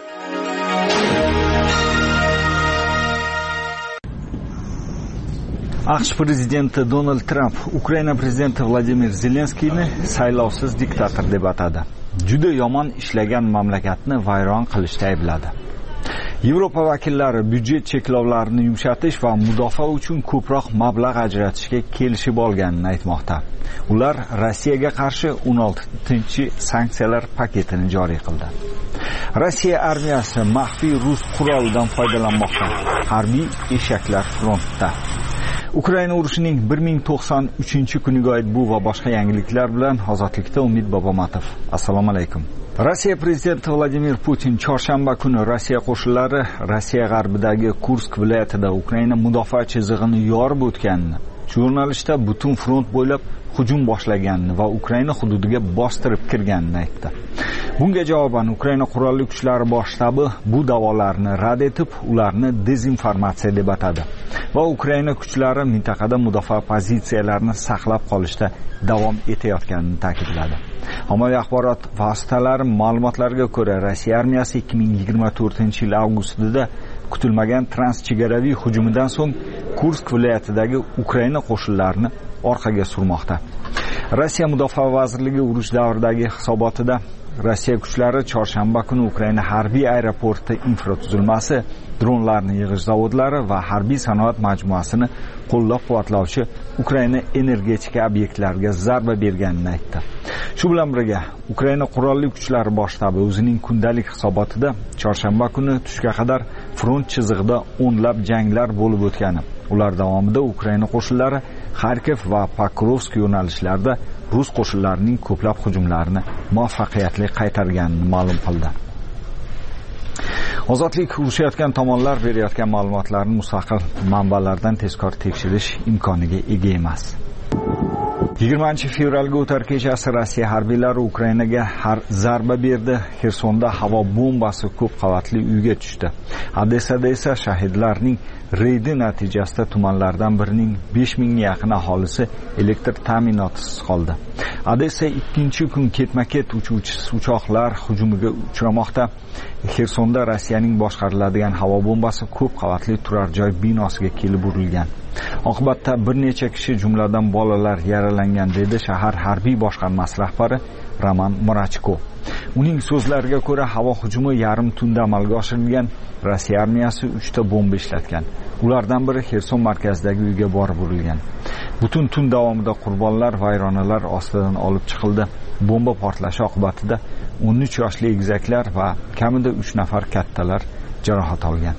AQSh prezidenti Donald Tramp Ukraina prezidenti Vladimir Zelenskiyni saylovsiz diktator deb atadi. Juda yomon ishlagan mamlakatni vayron qilishda aybladi. Yevropa vakillari byudjet cheklovlarini yumshatish va mudofaa uchun ko'proq mablag' ajratishga kelishib olganini aytmoqda. Ular Rossiyaga qarshi 16-sanksiyalar paketini joriy qildi. Rossiya armiyasi maxfiy rus qurolidan foydalanmoqda. Harbiy eshaklar frontda. Ukraina urushining 1093-kuniga oid bu va boshqa yangiliklar bilan Ozodlikda Umid Bobomatov. Assalomu alaykum. Rossiya prezidenti Vladimir Putin chorshanba kuni Rossiya qo'shinlari Rossiya g'arbidagi Kursk viloyatida Ukraina mudofaa chizig'ini yorib o'tganini, shu yo'nalishda butun front bo'ylab hujum boshlaganini va Ukraina hududiga bostirib kirganini aytdi. Bunga javoban Ukraina qurolli kuchlari bosh shtabi bu da'volarni rad etib, ularni dezinformatsiya deb atadi va Ukraina kuchlari mintaqada mudofaa pozitsiyalarini saqlab qolishda davom etayotganini ta'kidladi. Ommaviy axborot vositalari ma'lumotlariga ko'ra, Rossiya armiyasi 2024-yil avgustida kutilmagan transchegaraviy hujumidan so'ng Kursk viloyatidagi Ukraina qo'shinlarini orqaga surmoqda. Rossiya Mudofaa vazirligi urush davridagi hisobotida Rossiya kuchlari chorshanba kuni Ukraina harbiy aeroporti infratuzilmasi, dronlarni yig'ish zavodlari va harbiy sanoat majmuasini qo'llab-quvvatlovchi Ukraina energetika obyektlariga zarba berganini aytdi. Shu bilan birga Ukraina qurolli kuchlari bosh shtabi o'zining kundalik hisobotida chorshanba kuni tushga qadar front chizig'ida o'nlab janglar bo'lib o'tgani, ular davomida Ukraina qo'shinlari Kharkiv va Pokrovsk yo'nalishlarida rus qo'shinlarining ko'plab hujumlarini muvaffaqiyatli qaytarganini ma'lum qildi. Ozodlik urushayotgan tomonlar berayotgan ma'lumotlarni mustaqil manbalardan tezkor tekshirish imkoniga ega emas. 20-fevralga o'tar kechasi Rossiya harbiylari Ukrainaga zarba berdi. Xersonda havo bombasi ko'p qavatli uyga tushdi. Odessada esa shahidlarning reydi natijasida tumanlardan birining 5000 ga yaqin aholisi elektr ta'minotisiz qoldi. Odessa ikkinchi kun ketma-ket uchoqlar hujumiga uchramoqda. Xersonda Rossiyaning boshqariladigan havo bombasi ko'p qavatli turar joy binosiga kelib urilgan. Oqibatda bir necha kishi, jumladan bolalar yaralangan, dedi shahar harbiy boshqarmasi rahbari Roman Murachko. Uning so'zlariga ko'ra, havo hujumi yarim tunda amalga oshirilgan. Rossiya armiyasi 3 ta bomba ishlatgan. Ulardan biri Xerson markazidagi uyga borib urilgan. Butun tun davomida qurbonlar vayronalar ostidan olib chiqildi. Bomba portlashi oqibatida 13 yoshli egizaklar va kamida 3 nafar kattalar jarohat olgan.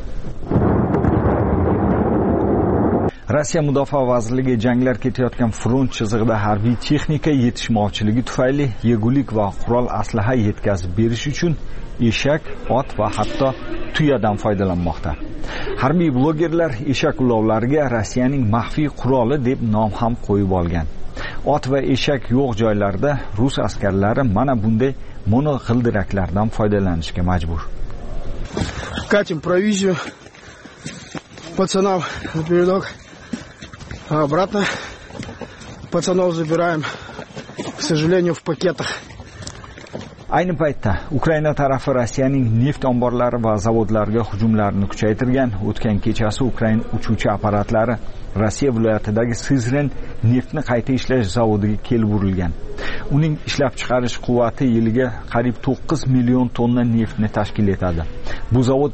Rossiya Mudofaa vazirligi janglar ketayotgan front chizig'ida harbiy texnika yetishmovchiligi tufayli yegulik va qurol aslaha yetkazib berish uchun eshak, ot va hatto tuyadan foydalanmoqda. Harbiy blogerlar eshak ulovlariga Rossiyaning maxfiy quroli deb nom ham qo'yib olgan. Ot va eshak yo'q joylarda rus askarlari mana bunday mono g'ildiraklardan foydalanishga majbur. Катим провизию пацанам на передок, а обратно пацанов забираем к сожалению, в пакетах. Ayni paytda Ukraina tarafi Rossiyaning neft omborlari va zavodlariga hujumlarni kuchaytirgan. O'tgan kechasi Ukraina uchuvchi apparatlari Rossiya viloyatidagi Sizren neftni qayta ishlash zavodiga kelib urilgan. Uning ishlab chiqarish quvvati yiliga qariyb 9 million tonna neftni tashkil etadi. Bu zavod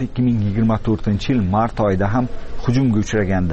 2024-yil mart oyida ham hujumga uchragandi.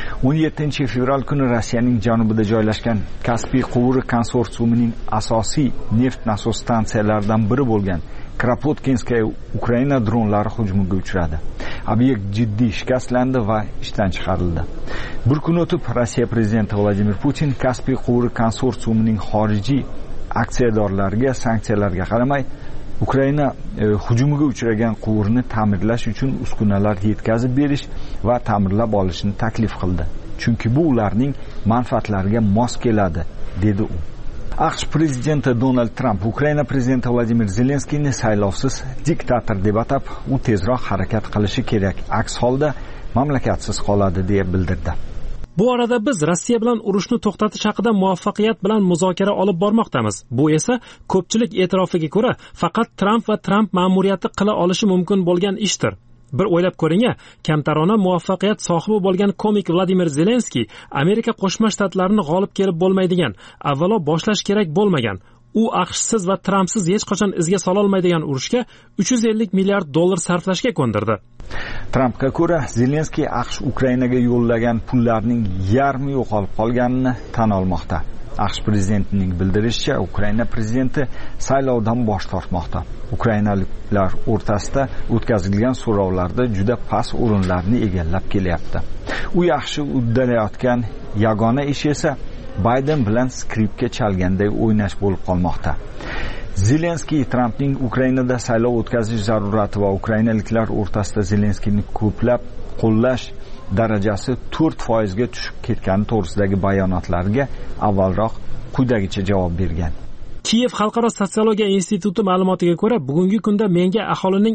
17-fevral kuni Rossiyaning janubida joylashgan Kaspiy quvuri konsorsiumining asosiy neft nasos stansiyalaridan biri bo'lgan Kropotkinskaya Ukraina dronlari hujumiga uchradi. Obyekt jiddiy shikastlandi va ishdan chiqarildi. Bir kun o'tib Rossiya prezidenti Vladimir Putin Kaspiy quvuri konsorsiumining xorijiy aksiyadorlariga sanksiyalarga qaramay Ukraina hujumiga uchragan quvurni ta'mirlash uchun uskunalar yetkazib berish va ta'mirlab olishni taklif qildi. Chunki bu ularning manfaatlariga mos keladi, dedi u. AQSh prezidenti Donald Tramp Ukraina prezidenti Vladimir Zelenskiyni saylovsiz diktator deb atab, u tezroq harakat qilishi kerak. Aks holda mamlakatsiz qoladi deya bildirdi. Bu orada biz Rossiya bilan urushni to'xtatish haqida muvaffaqiyat bilan muzokara olib bormoqdamiz. Bu esa ko'pchilik e'tirofiga ko'ra faqat Tramp va Tramp ma'muriyati qila olishi mumkin bo'lgan ishdir. Bir o'ylab ko'ring-a, kamtarona muvaffaqiyat sohibi bo'lgan komik Vladimir Zelenskiy Amerika Qo'shma Shtatlarini g'olib kelib bo'lmaydigan, avvalo boshlash kerak bo'lmagan, u AQShsiz va Trampsiz hech qachon izga sola olmaydigan urushga 350 milliard dollar sarflashga ko'ndirdi. Trampga ko'ra, Zelenskiy AQSh Ukrainaga yo'llagan pullarning yarmi yo'qolib qolganini tan olmoqda. AQSh prezidentining bildirishicha, Ukraina prezidenti saylovdan bosh tortmoqda. Ukrainaliklar o'rtasida o'tkazilgan so'rovlarda juda past o'rinlarni egallab kelyapti. U yaxshi uddalayotgan yagona ish esa Bayden bilan skripka chalganday o'ynash bo'lib qolmoqda. Zelenskiy Trampning Ukrainada saylov o'tkazish zarurati va ukrainaliklar o'rtasida Zelenskiyni ko'plab qo'llash darajasi 4% ga tushib ketgani to'g'risidagi bayonotlariga avvalroq quyidagicha javob bergan. Kiyev Xalqaro sotsiologiya instituti ma'lumotiga ko'ra, bugungi kunda menga aholining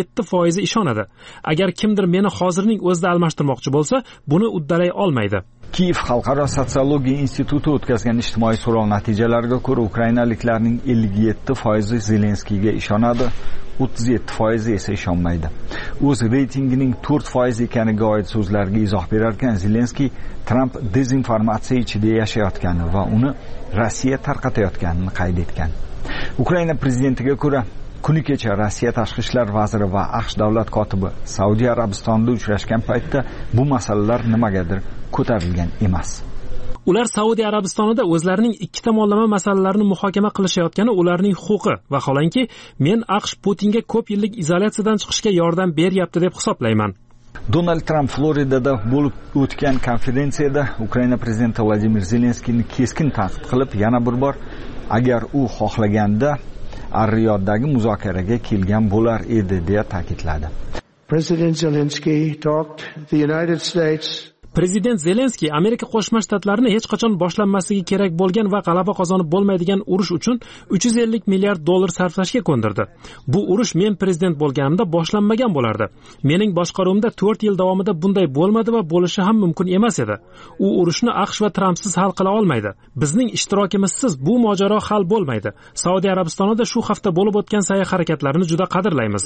57% ishonadi. Agar kimdir meni hozirning o'zida almashtirmoqchi bo'lsa, buni uddalay olmaydi. Kiyev Xalqaro sotsiologiya instituti o'tkazgan ijtimoiy so'rov natijalariga ko'ra, ukrainaliklarning 57% Zelenskiyga ishonadi, 37% esa ishonmaydi. O'z reytingining 4% ekaniga oid so'zlarga izoh berar ekan, Zelenskiy Tramp dezinformatsiya ichida yashayotgani va uni Rossiya tarqatayotganini qayd etgan. Ukraina prezidentiga ko'ra, kuni kecha Rossiya tashqi ishlar vaziri va AQSh davlat kotibi Saudiya Arabistonida uchrashgan paytda bu masalalar nimagadir ko'tarilgan emas. Ular Saudiya Arabistonida o'zlarining ikki tomonlama masalalarini muhokama qilishayotgani ularning huquqi va xolanki, men AQSh Putinga ko'p yillik izolyatsiyadan chiqishga yordam beryapti deb hisoblayman. Donald Tramp Floridada bo'lib o'tgan konferensiyada Ukraina prezidenti Vladimir Zelenskiyni keskin tanqid qilib, yana bir bor agar u xohlaganda Ar-Riyoddagi muzokaraga kelgan bo'lar edi deya ta'kidladi. President Zelensky talked the United States Prezident Zelenskiy Amerika Qo'shma Shtatlarini hech qachon boshlanmasligi kerak bo'lgan va g'alaba qozonib bo'lmaydigan urush uchun 350 milliard dollar sarflashga ko'ndirdi. Bu urush men prezident bo'lganimda boshlanmagan bo'lardi. Mening boshqaruvimda 4 yil davomida bunday bo'lmadi va bo'lishi ham mumkin emas edi. U urushni AQSh va Trampsiz hal qila olmaydi. Bizning ishtirokimizsiz bu mojaro hal bo'lmaydi. Saudiya Arabistonida shu hafta bo'lib o'tgan sa'y harakatlarini juda qadrlaymiz.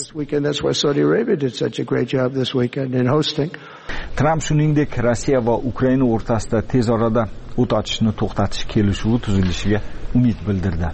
Tramp shuningdek Rossiya va Ukraina o'rtasida tez orada o't ochishni to'xtatish kelishuvi tuzilishiga umid bildirdi.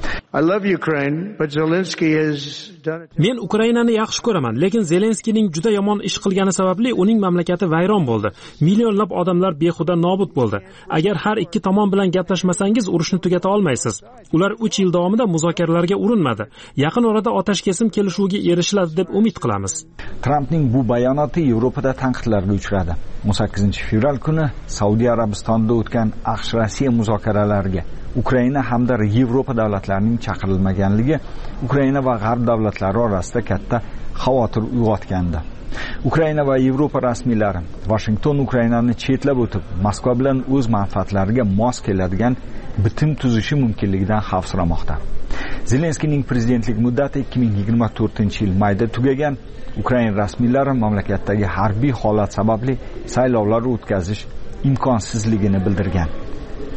Men Ukrainani yaxshi ko'raman, lekin Zelenskiyning juda yomon ish qilgani sababli uning mamlakati vayron bo'ldi. Millionlab odamlar behuda nobud bo'ldi. Agar har ikki tomon bilan gaplashmasangiz, urushni tugata olmaysiz. Ular 3 yil davomida muzokaralarga urinmadi. Yaqin orada otashkesim kelishuviga erishiladi deb umid qilamiz. Trampning bu bayonoti Yevropada tanqidlarga uchradi. 18-fevral kuni Saudiya Arabistonida o'tgan AQSh-Rossiya muzokaralariga Ukraina hamda Yevropa davlatlarining chaqirilmaganligi Ukraina va G'arb davlatlari orasida katta xavotir uyg'otgandi. Ukraina va Yevropa rasmiylari Washington Ukrainani chetlab o'tib, Moskva bilan o'z manfaatlariga mos keladigan bitim tuzishi mumkinligidan xavfsiramoqda. Zelenskiyning prezidentlik muddati 2024-yil mayda tugagan. Ukraina rasmiylari mamlakatdagi harbiy holat sababli saylovlar o'tkazish imkonsizligini bildirgan.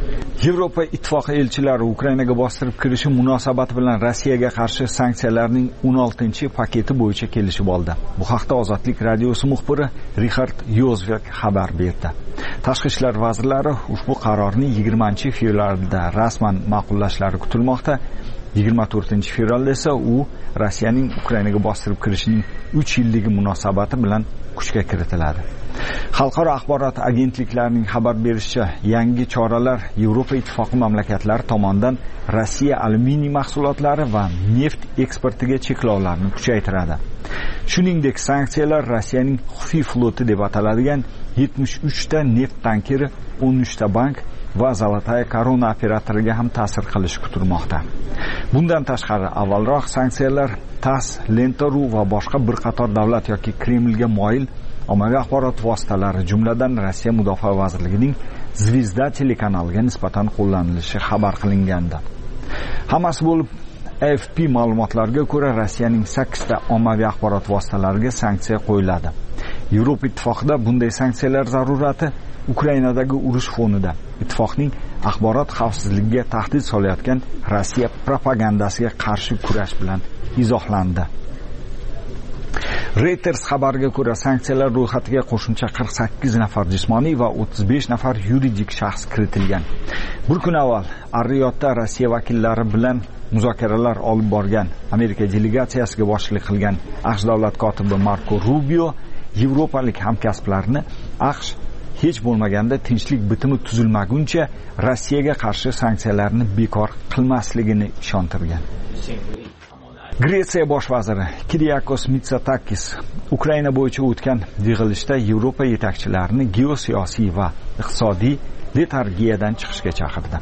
Yevropa ittifoqi elchilari Ukrainaga bostirib kirishi munosabati bilan Rossiyaga qarshi sanksiyalarning 16-paketi bo'yicha kelishib oldi. Bu haqda Ozodlik radiosi muxbiri Richard Yozvek xabar berdi. Tashqi ishlar vazirlari ushbu qarorni 20-fevralda rasman ma'qullashlari kutilmoqda. 24-fevralda esa u Rossiyaning Ukrainaga bostirib kirishining 3 yilligi munosabati bilan kuchga kiritiladi. Xalqaro axborot agentliklarining xabar berishicha, yangi choralar Yevropa ittifoqi mamlakatlari tomonidan Rossiya alyuminiy mahsulotlari va neft eksportiga cheklovlarni kuchaytiradi. Shuningdek, sanksiyalar Rossiyaning xufiy floti deb ataladigan 73 ta neft tankeri, 13 ta bank va Zolotaya Korona operatoriga ham ta'sir qilishi kutilmoqda. Bundan tashqari, avvalroq sanksiyalar TASS, Lenta.ru va boshqa bir qator davlat yoki Kremlga moyil ommaviy axborot vositalari, jumladan Rossiya Mudofaa vazirligining Zvezda telekanaliga nisbatan qo'llanilishi xabar qilingandi. Hammasi bo'lib, AFP ma'lumotlariga ko'ra, Rossiyaning 8 ta ommaviy axborot vositalariga sanksiya qo'yiladi. Yevropa ittifoqida bunday sanksiyalar zarurati Ukrainadagi urush fonida ittifoqning axborot xavfsizligiga tahdid solayotgan Rossiya propagandasiga qarshi kurash bilan izohlandi. Reuters xabariga ko'ra, sanksiyalar ro'yxatiga qo'shimcha 48 nafar jismoniy va 35 nafar yuridik shaxs kiritilgan. Bir kun avval Ar-Riyodda Rossiya vakillari bilan muzokaralar olib borgan Amerika delegatsiyasiga boshchilik qilgan AQSh davlat kotibi Marko Rubio yevropalik hamkasblarini AQSh hech bo'lmaganda tinchlik bitimi tuzilmaguncha Rossiyaga qarshi sanksiyalarni bekor qilmasligini ishontirgan. Gretsiya bosh vaziri Kyriakos Mitsotakis Ukraina bo'yicha o'tgan yig'ilishda Yevropa yetakchilarini geosiyosiy va iqtisodiy letargiyadan chiqishga chaqirdi.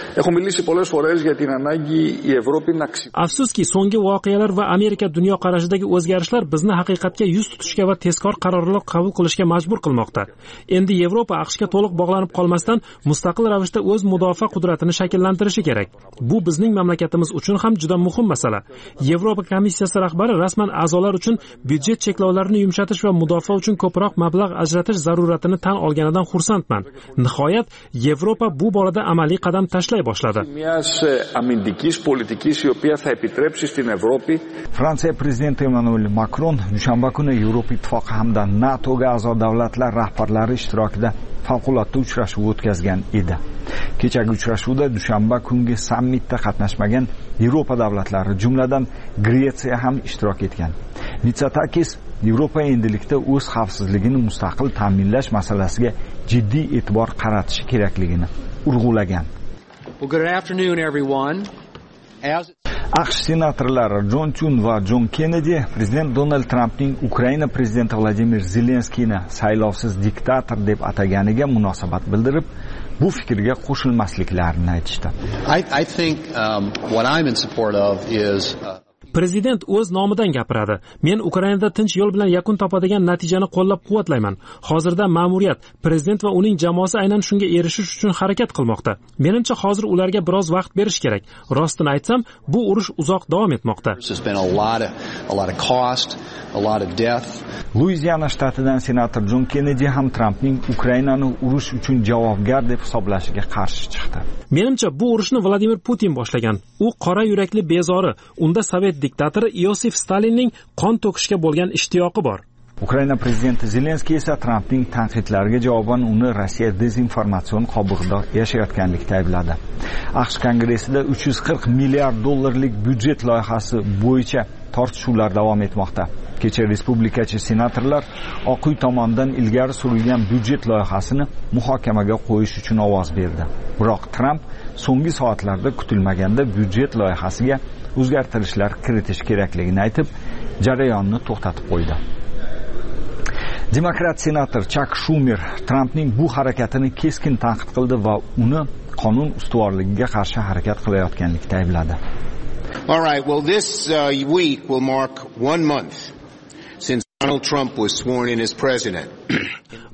Afsuski, so'nggi voqealar va Amerika dunyoqarashidagi o'zgarishlar bizni haqiqatga yuz tutishga va tezkor qarorlar qabul qilishga majbur qilmoqda. Endi Yevropa AQShga to'liq bog'lanib qolmasdan mustaqil ravishda o'z mudofaa qudratini shakllantirishi kerak. Bu bizning mamlakatimiz uchun ham juda muhim masala. Yevropa komissiyasi rahbari rasman a'zolar uchun byudjet cheklovlarini yumshatish va mudofaa uchun ko'proq mablag' ajratish zaruratini tan olganidan xursandman. Nihoyat Yevropa bu borada amaliy qadam tashlay boshladi. Fransiya prezidenti Emmanuel Macron dushanba kuni Yevropa ittifoqi hamda NATOga a'zo davlatlar rahbarlari ishtirokida favqulodda uchrashuv o'tkazgan edi. Kechagi uchrashuvda dushanba kungi sammitda qatnashmagan Yevropa davlatlari, jumladan Gretsiya ham ishtirok etgan. Mitsotakis Yevropa endilikda o'z xavfsizligini mustaqil ta'minlash masalasiga jiddiy e'tibor qaratishi kerakligini urg'ulagan. Good afternoon, everyone. AQSh senatorlari Jon Chun va Jon Kennedy prezident Donald Trampning Ukraina prezidenti Vladimir Zelenskiyni saylovsiz diktator deb ataganiga munosabat bildirib, bu fikrga qo'shilmasliklarini aytishdi. I think what I'm in support of is Prezident o'z nomidan gapiradi. Men Ukrainada tinch yo'l bilan yakun topadigan natijani qo'llab-quvvatlayman. Hozirda ma'muriyat, prezident va uning jamoasi aynan shunga erishish uchun harakat qilmoqda. Menimcha hozir ularga biroz vaqt berish kerak. Rostini aytsam, bu urush uzoq davom etmoqda. Luiziana shtatidan senator Jon Kennedy ham Trampning Ukrainani urush uchun javobgar deb hisoblashiga qarshi chiqdi. Menimcha bu urushni Vladimir Putin boshlagan. U qora yurakli bezori. Unda Sovet diktatori Iosif Stalinning qon to'kishga bo'lgan ishtiyoqi bor. Ukraina prezidenti Zelenskiy esa Trampning tanqidlariga javoban uni Rossiya dezinformatsion qobig'ida yashayotganlikda aybladi. AQSh kongressida 340 milliard dollarlik byudjet loyihasi bo'yicha tortishuvlar davom etmoqda. Kecha respublikachi senatorlar Oq uy tomonidan ilgari surilgan byudjet loyihasini muhokamaga qo'yish uchun ovoz berdi. Biroq Tramp so'nggi soatlarda kutilmaganda byudjet loyihasiga o'zgartirishlar kiritish kerakligini aytib, jarayonni to'xtatib qo'ydi. Demokrat senator Chuck Schumer Trampning bu harakatini keskin tanqid qildi va uni qonun ustuvorligiga qarshi harakat qilayotganlikda aybladi. All right, well this week will mark 1 month since Donald Trump was sworn in as president.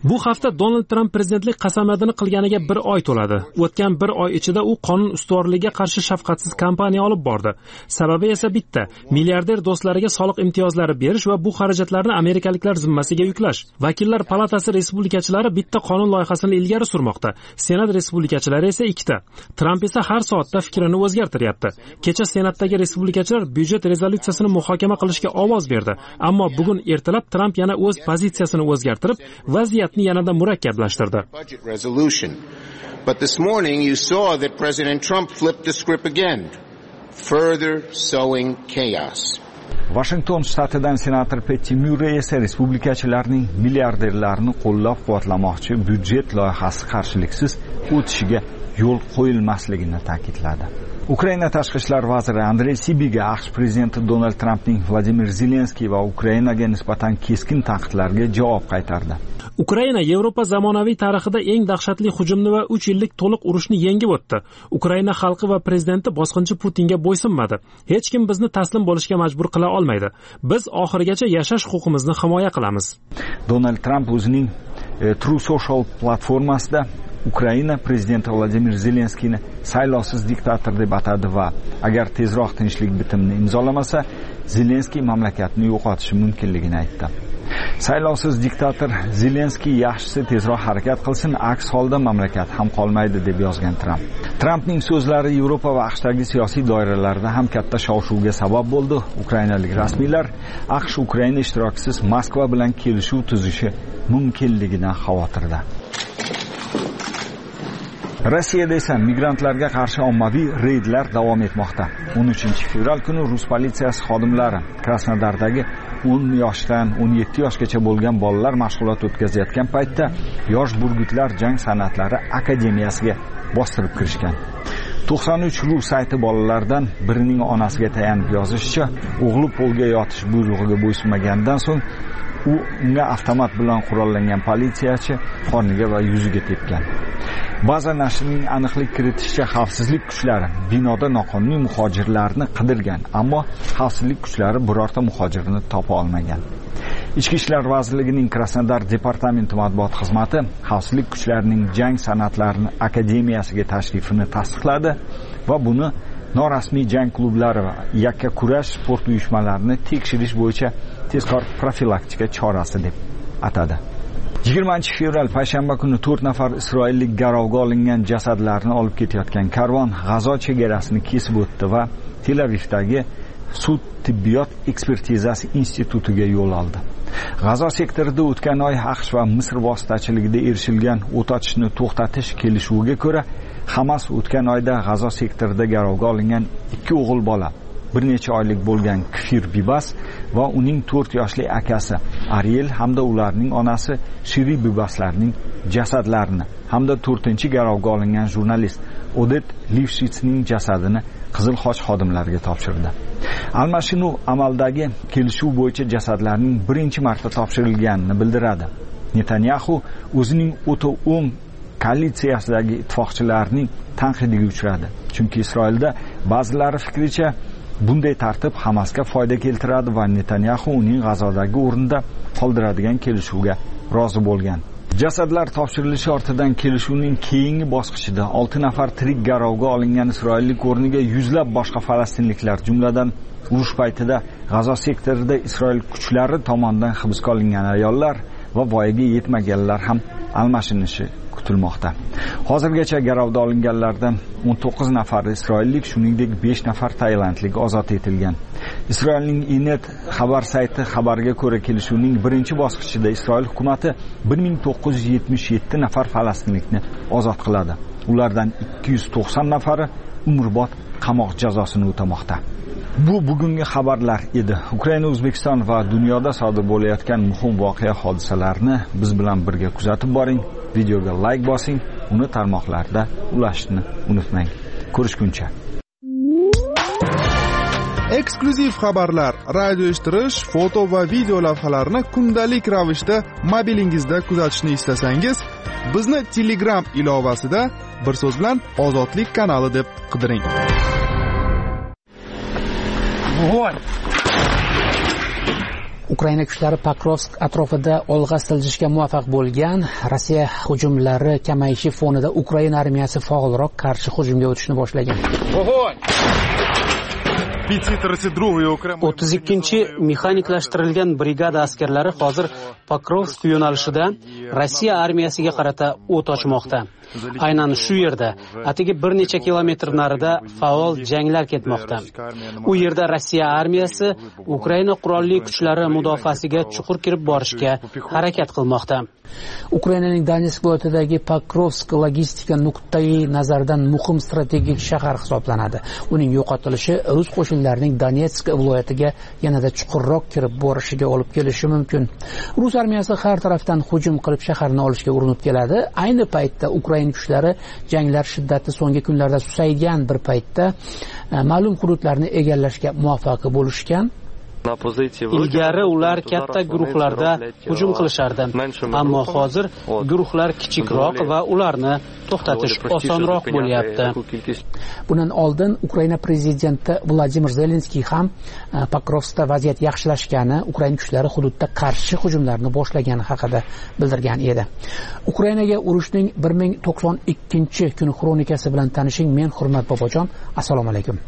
Bu hafta Donald Tramp prezidentlik qasamyodini qilganiga 1 oy to'ladi. O'tgan 1 oy ichida u qonun ustuvorligiga qarshi shafqatsiz kampaniya olib bordi. Sababi esa bitta: milliarder do'stlariga soliq imtiyozlari berish va bu xarajatlarni amerikaliklar zimmasiga yuklash. Vakillar palatasi respublikachilari bitta qonun loyihasini ilgari surmoqda. Senat respublikachilari esa ikkita. Tramp esa har soatda fikrini o'zgartiryapti. Kecha Senatdagi respublikachilar byudjet rezolyutsiyasini muhokama qilishga ovoz berdi, ammo bugun ertalab Tramp yana o'z pozitsiyasini o'zgartirib, vaziyatni yanada murakkablashtirdi. But this morning you saw that President Trump flipped the script again, further sowing chaos. Washington shtatidan senator Patty Murray esa respublikachilarning milliarderlarni qo'llab-quvvatlamoqchi byudjet loyihasi qarshiliksiz o'tishiga yo'l qo'yilmasligini ta'kidladi. Ukraina tashqi ishlar vaziri Andrey Sibiga AQSh prezidenti Donald Trampning Vladimir Zelenskiy va Ukrainaga nisbatan keskin tanqidlarga javob qaytardi. Ukraina Yevropa zamonaviy tarixida eng dahshatli hujumni va 3 yillik to'liq urushni yengib o'tdi. Ukraina xalqi va prezidenti bosqinchi Putinga bo'ysunmadi. Hech kim bizni taslim bo'lishga majbur qila olmaydi. Biz oxirigacha yashash huquqimizni himoya qilamiz. Donald Tramp o'zining True Social platformasida Ukraina prezidenti Vladimir Zelenskiyni saylovsiz diktator deb atadi va agar tezroq tinchlik bitimini imzolamasa, Zelenskiy mamlakatni yo'qotishi mumkinligini aytdi. Saylovsiz diktator Zelenskiy yaxshisi tezroq harakat qilsin, aks holda mamlakat ham qolmaydi deb yozgan Tramp. Trampning so'zlari Yevropa va AQShdagi siyosiy doiralarda ham katta shov-shuvga sabab bo'ldi. Ukrainalik rasmiylar AQSh Ukraina ishtirokisiz Moskva bilan kelishuv tuzishi mumkinligidan xavotirda. Rossiyada esa migrantlarga qarshi ommaviy reydlar davom etmoqda. 13-fevral kuni Rus politsiyasi xodimlari Krasnodardagi 10 yoshdan 17 yoshgacha bo'lgan bolalar mashg'ulot o'tkazayotgan paytda yosh burgutlar jang san'atlari akademiyasiga bostirib kirishgan. 93 Ru sayti bolalardan birining onasiga tayanib yozishicha, o'g'li polga yotish buyrug'iga bo'ysunmaganidan so'ng u unga avtomat bilan qurollangan politsiyachi qorniga va yuziga tepgan. Ba'zi nashrning aniqlik kiritishicha, xavfsizlik kuchlari binoda noqonuniy muhojirlarni qidirgan, ammo xavfsizlik kuchlari birorta muhojirni topa olmagan. Ichki ishlar vazirligining Krasnodar departamenti matbuot xizmati xavfsizlik kuchlarining jang san'atlari akademiyasiga tashrifini tasdiqladi va buni norasmiy jang klublari va yakka kurash sport uyushmalarini tekshirish bo'yicha tezkor profilaktika chorasi deb atadi. 20-fevral payshanba kuni 4 nafar isroillik garovga olingan jasadlarni olib ketayotgan karvon G'azo chegarasini kesib o'tdi va Tel Avivdagi sud tibbiyot ekspertizasi institutiga yo'l oldi. G'azo sektorida o'tgan oy AQSh va Misr vositachiligida erishilgan o't ochishni to'xtatish kelishuviga ko'ra, Hamas o'tgan oyda G'azo sektorida garovga olingan 2 o'g'il bola, bir necha oylik bo'lgan Kfir Bibas va uning 4 yoshli akasi Ariel hamda ularning onasi Shiri Bibaslarning jasadlarini hamda 4-garovga olingan jurnalist Odet Livshitsning jasadini Qizil Xoch xodimlariga topshirdi. Almashinuv amaldagi kelishuv bo'yicha jasadlarning birinchi marta topshirilganini bildiradi. Netanyahu o'zining o'ta o'ng koalitsiyasidagi ittifoqchilarning tanqidiga uchradi. Chunki Isroilda ba'zilari fikricha bunday tartib Hamasga foyda keltiradi va Netanyahu uning G'azodagi o'rnida qoldiradigan kelishuvga rozi bo'lgan. Jasadlar topshirilishi ortidan kelishuvning keyingi bosqichida 6 nafar tirik garovga olingan isroillik o'rniga yuzlab boshqa falastinliklar, jumladan urush paytida G'azo sektorida Isroil kuchlari tomonidan hibsga olingan ayollar va voyaga yetmaganlar ham almashinishi kutilmoqda. Hozirgacha garovga olinganlardan 19 nafar isroillik, shuningdek 5 nafar tailandlik ozod etilgan. Isroilning Inet xabar sayti xabarga ko'ra, kelishuvning birinchi bosqichida Isroil hukumatı 1977 nafar falastinlikni ozod qiladi. Ulardan 290 nafari umrbod qamoq jazosini o'tamoqda. Bu bugungi xabarlar edi. Ukraina, O'zbekiston va dunyoda sodir bo'layotgan muhim voqea hodisalarni biz bilan birga kuzatib boring. Videoga like bosing, uni tarmoqlarda ulashishni unutmang. Ko'rishguncha. Eksklyuziv xabarlar, radio eshittirish, foto va video lavhalarni kundalik ravishda mobilingizda kuzatishni istasangiz, bizni Telegram ilovasida bir so'z bilan Ozodlik kanali deb qidiring. Ukraina kuchlari Pokrovsk atrofida olg'a siljishga muvaffaq bo'lgan. Rossiya hujumlari kamayishi fonida Ukraina armiyasi faolroq qarshi hujumga o'tishni boshlagan. 32-chi mexaniklashtirilgan brigada askarlari hozir Pokrovsk yo'nalishida Rossiya armiyasiga qarata o't ochmoqda. Aynan shu yerda, atigi bir necha kilometr narida faol janglar ketmoqda. U yerda Rossiya armiyasi Ukraina qurolli kuchlari mudofaasiga chuqur kirib borishga harakat qilmoqda. Ukrainaning Donetsk viloyatidagi Pokrovsk logistika nuqtai nazaridan muhim strategik shahar hisoblanadi. Uning yo'qotilishi rus qo'shinlarining Donetsk viloyatiga yanada chuqurroq kirib borishiga olib kelishi mumkin. Rus armiyasi har tarafdan hujum qilib shaharni olishga urinib keladi. Ayni paytda Ukraina kuchlari janglar shiddati so'nggi kunlarda susaygan bir paytda ma'lum hududlarni egallashga muvaffaq bo'lishgan. Ilgari ular katta guruhlarda hujum qilishardi, ammo hozir guruhlar kichikroq va ularni to'xtatish osonroq bo'lyapti. Bundan oldin Ukraina prezidenti Vladimir Zelenskiy ham Pokrovskda vaziyat yaxshilashgani, Ukraina kuchlari hududda qarshi hujumlarni boshlagani haqida bildirgan edi. Ukrainaga urushning 1092-kuni xronikasi bilan tanishing. Men Hurmat Bobojon. Assalomu alaykum.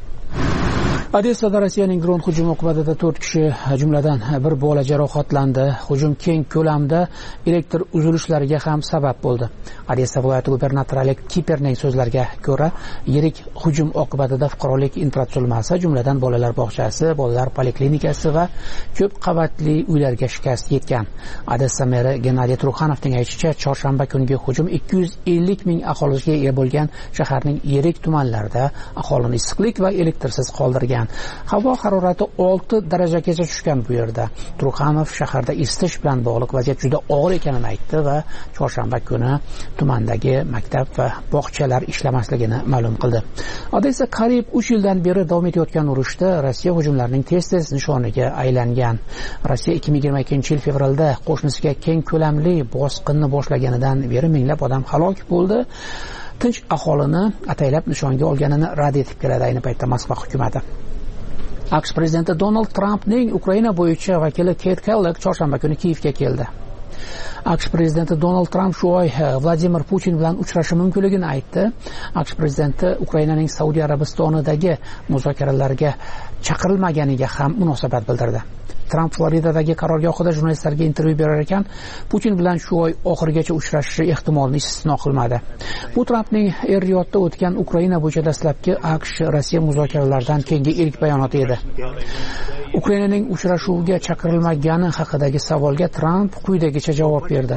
Odessada Rossiyaning dron hujumi oqibatida 4 kishi, jumladan bir bola jarohatlandi. Hujum keng ko'lamda elektr uzilishlariga ham sabab bo'ldi. Odessa viloyati gubernatori Oleg Kiperning so'zlariga ko'ra, yirik hujum oqibatida fuqarolik infratuzilmasi, jumladan bolalar bog'chasi, bolalar poliklinikasi va ko'p qavatli uylarga shikast yetgan. Odessa meri Gennadiy Truxanovning aytishicha, chorshanba kungi hujum 250 ming aholisiga ega bo'lgan shaharning yirik tumanlarida aholini issiqlik va elektrsiz qoldirgan. Havo harorati 6 darajagacha tushgan bu yerda. Truxanov shaharda isitish bilan bog'liq vaziyat juda og'ir ekanini aytdi va chorshanba kuni tumandagi maktab va bog'chalar ishlamasligini ma'lum qildi. Odessa qariyb 3 yildan beri davom etayotgan urushda Rossiya hujumlarining tez-tez nishoniga aylangan. Rossiya 2022-yil fevralda qo'shnisiga keng ko'lamli bosqinni boshlaganidan beri minglab odam halok bo'ldi. Tinch aholini ataylab nishonga olganini rad etib keladi ayni paytda Moskva hukumati. AQSh prezidenti Donald Trampning Ukraina bo'yicha vakili Kate Kellogg chorshanba kuni Kiyevga keldi. AQSh prezidenti Donald Tramp shu oy Vladimir Putin bilan uchrashi mumkinligini aytdi. AQSh prezidenti Ukrainaning Saudiya Arabistonidagi muzokaralarga chaqirilmaganiga ham munosabat bildirdi. Tramp Floridadagi qarorgohida jurnalistlarga intervyu berar ekan, Putin bilan shu oy oxirigacha uchrashishi ehtimolini istisno qilmadi. Bu Trampning Er-Riyodda o'tgan Ukraina bo'yicha dastlabki AQSh-Rossiya muzokaralaridan keyingi ilk bayonoti edi. Ukrainaning uchrashuvga chaqirilmagani haqidagi savolga Tramp quyidagicha javob berdi.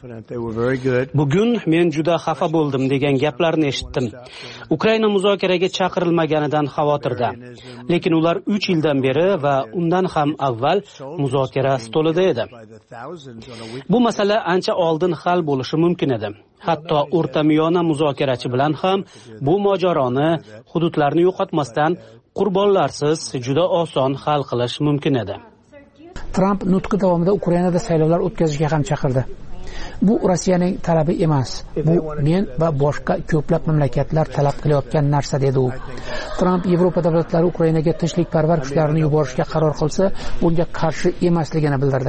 Bugun men juda xafa bo'ldim degan gaplarni eshitdim. Ukraina muzokaraga chaqirilmaganidan xavotirda. Lekin ular 3 yildan beri va undan ham avval muzokara stolida edi. Bu masala ancha oldin hal bo'lishi mumkin edi. Hatto o'rtamiyona muzokarachi bilan ham bu mojaroni hududlarni yo'qotmasdan qurbonlarsiz juda oson hal qilish mumkin edi. Tramp nutqi davomida Ukrainada saylovlar o'tkazishga ham chaqirdi. Bu Rossiyaning talabi emas. Bu men va boshqa ko'plab mamlakatlar talab qilayotgan narsa dedi u. Tramp Yevropa davlatlari Ukrainaga tinchlikparvar kuchlarini yuborishga qaror qilsa, bunga qarshi emasligini bildirdi.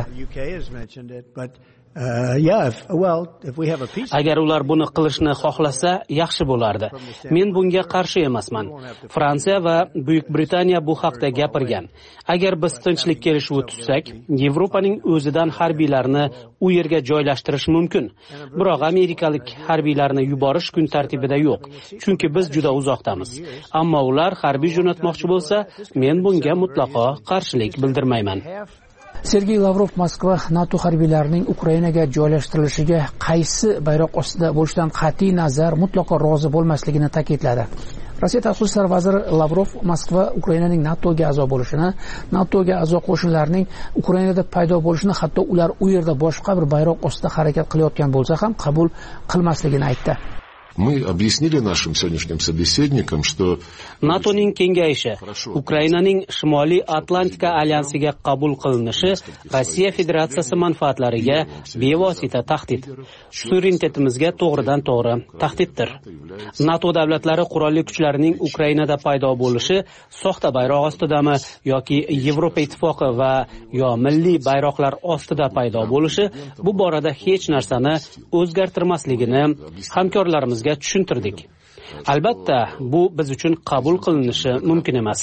Agar ular buni qilishni xohlasa, yaxshi bo'lardi. Men bunga qarshi emasman. Fransiya va Buyuk Britaniya bu haqda gapirgan. Agar biz tinchlik kelishuvi tuzsak, Yevropaning o'zidan harbiylarni u yerga joylashtirish mumkin. Biroq amerikalik harbiylarni yuborish kun tartibida yo'q, chunki biz juda uzoqdamiz. Ammo ular harbiy jo'natmoqchi bo'lsa, men bunga mutlaqo qarshilik bildirmayman. Sergey Lavrov Moskva NATO harbiylarining Ukrainaga joylashtirilishiga qaysi bayroq ostida bo'lishidan qat'iy nazar mutlaqo rozi bo'lmasligini ta'kidladi. Rossiya tashqi ishlar vaziri Lavrov Moskva Ukrainaning NATOga a'zo bo'lishini, NATOga a'zo qo'shinlarning Ukrainada paydo bo'lishini, hatto ular u yerda boshqa bir bayroq ostida harakat qilayotgan bo'lsa ham qabul qilmasligini aytdi. Мы объяснили нашим сегодняшним собеседникам, что NATOning kengayishi Ukrainaning Shimoliy Atlantika alyansiga qabul qilinishi Rossiya Federatsiyasi manfaatlariga bevosita tahdid. Suverenitetimiga to'g'ridan to'g'ri tahdiddir. NATO davlatlari qurolli kuchlarining Ukrainada paydo bo'lishi soxta bayroq ostidami yoki Yevropa ittifoqi va yo milliy bayroqlar ostida paydo bo'lishi bu borada hech narsani o'zgartirmasligini hamkorlarimizga tushuntirdik. Albatta, bu biz uchun qabul qilinishi mumkin emas.